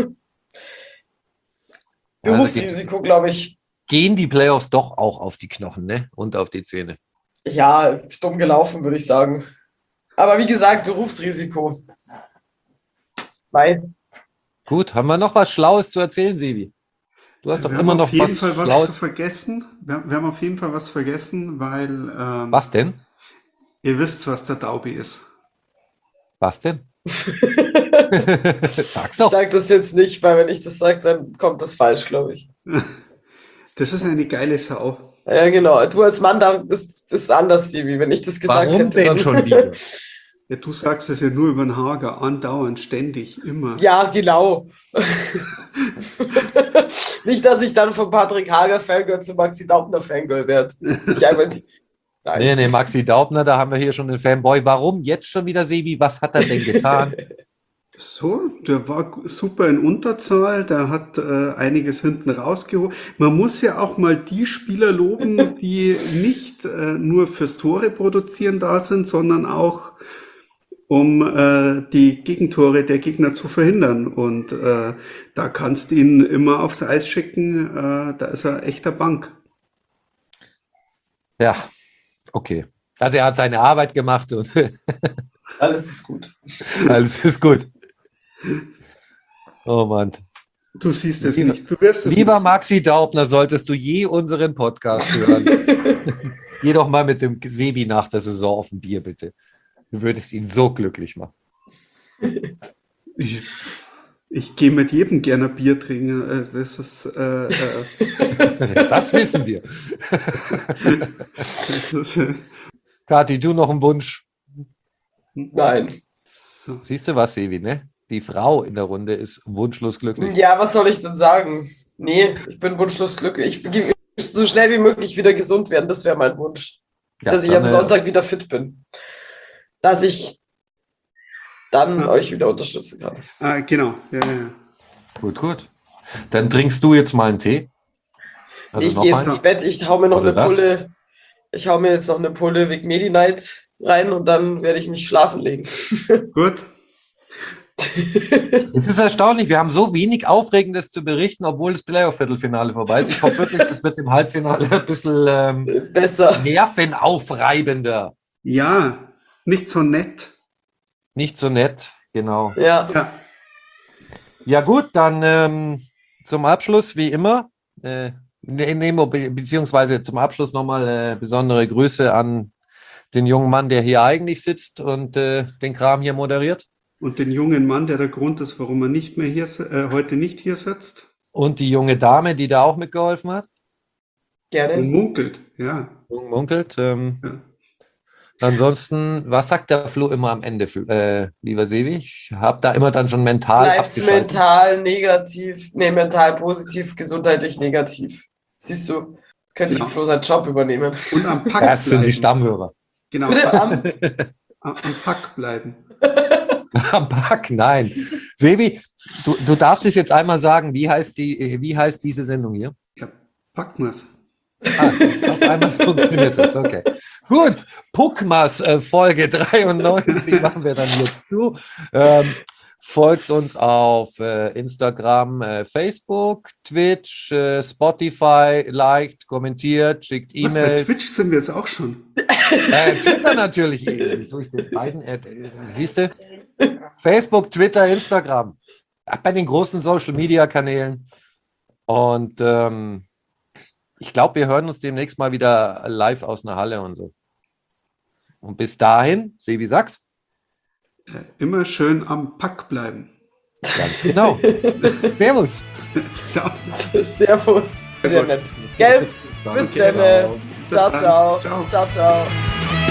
Also Berufsrisiko, glaube ich. gehen die Playoffs doch auch auf die Knochen, ne? Und auf die Zähne. Ja, stumm gelaufen, würde ich sagen. Aber wie gesagt, Berufsrisiko. Weil, Gut, haben wir noch was Schlaues zu erzählen, Sibi? Du hast doch wir immer haben noch auf jeden was Fall was Schlaues. zu vergessen. Wir, wir haben auf jeden Fall was vergessen, weil ähm, Was denn? ihr wisst, was der Daubi ist. Was denn? Sag's ich doch. sage das jetzt nicht, weil wenn ich das sage, dann kommt das falsch, glaube ich. Das ist eine geile Sau. Ja, genau. Du als Mann, da ist das anders, Stevie. Wenn ich das gesagt Warum hätte, denn dann... schon wieder? Ja, du sagst es ja nur über den Hager, andauernd, ständig, immer. Ja, genau. Nicht, dass ich dann von Patrick Hager Fangirl zu Maxi Daubner Fangirl werde. Dass ich einfach die- Nein. Nee, nee, Maxi Daubner, da haben wir hier schon einen Fanboy. Warum jetzt schon wieder, Sebi? Was hat er denn getan? So, der war super in Unterzahl, der hat äh, einiges hinten rausgeholt. Man muss ja auch mal die Spieler loben, die nicht äh, nur fürs Tore produzieren da sind, sondern auch um äh, die Gegentore der Gegner zu verhindern. Und äh, da kannst du ihn immer aufs Eis schicken, äh, da ist er echter Bank. Ja, okay. Also er hat seine Arbeit gemacht und Alles ist gut. alles ist gut. Oh Mann. Du siehst es Lieber- nicht, du wirst es Lieber nicht. Maxi Daubner, solltest du je unseren Podcast hören. Geh doch mal mit dem Sebi nach der Saison auf ein Bier, bitte. Du würdest ihn so glücklich machen. Ich, ich gehe mit jedem gerne Bier trinken. äh, Das ist, äh, äh, Das wissen wir. das ist äh, Kathi, du noch einen Wunsch? Nein. so. Siehst du was, Sebi, ne? Die Frau in der Runde ist wunschlos glücklich. Ja, was soll ich denn sagen? Nee, ich bin wunschlos glücklich. Ich will so schnell wie möglich wieder gesund werden. Das wäre mein Wunsch. Ja, Dass ich dann, am äh, Sonntag wieder fit bin. Dass ich dann Ja. euch wieder unterstützen kann. Ah, genau. Ja, ja, ja. Gut, gut. Dann trinkst du jetzt mal einen Tee. Also ich noch gehe jetzt eins. ins Bett, ich hau mir noch Oder eine das? Pulle. Ich hau mir jetzt noch eine Pulle Vic Medi-Night rein und dann werde ich mich schlafen legen. Gut. Es ist erstaunlich, wir haben so wenig Aufregendes zu berichten, obwohl das Playoff-Viertelfinale vorbei ist. Ich hoffe wirklich, das wird im Halbfinale ein bisschen ähm, Besser. nervenaufreibender. Ja, nicht so nett. Nicht so nett, genau. Ja. Ja, Ja gut, dann ähm, zum Abschluss, wie immer, äh, ne, ne, be- beziehungsweise zum Abschluss nochmal äh, besondere Grüße an den jungen Mann, der hier eigentlich sitzt und äh, den Kram hier moderiert. und den jungen Mann, der der Grund ist, warum er nicht mehr hier, si- äh, heute nicht hier sitzt Und die junge Dame, die da auch mitgeholfen hat. und Gerne. munkelt. Ja, Jung munkelt. Ähm, ja. ansonsten, was sagt der Flo immer am Ende, äh, lieber Sevi? Ich habe da immer dann schon mental Bleibst abgeschaltet. mental negativ, nee, mental positiv, gesundheitlich negativ. Siehst du, könnte Genau. ich Flo seinen Job übernehmen. Und am Pack Das sind die bleiben. Stammhörer. Genau, Bitte, am, am, am am Pack bleiben. Am Pack, nein. Sebi, du, du darfst es jetzt einmal sagen, wie heißt, die, wie heißt diese Sendung hier? Ja, packt man's. Ah, auf einmal funktioniert das, okay. Gut, Puckmas, äh, Folge dreiundneunzig machen wir dann jetzt zu. Ähm, folgt uns auf äh, Instagram, äh, Facebook, Twitch, äh, Spotify, liked, kommentiert, schickt Was, bei E-Mails. Twitch sind wir es auch schon. Äh, Twitter natürlich. Wieso ich den beiden? Äh, siehst du? Facebook, Twitter, Instagram. Ach, bei den großen Social Media Kanälen. Und ähm, ich glaube, wir hören uns demnächst mal wieder live aus einer Halle und so. Und bis dahin, Sebi, sag's. Äh, immer schön am Pack bleiben. Ganz genau. Servus. Ciao. Servus. Sehr nett. Gell? Bis Okay. dann. Bis Ciao, dann. ciao. Ciao. Ciao, ciao.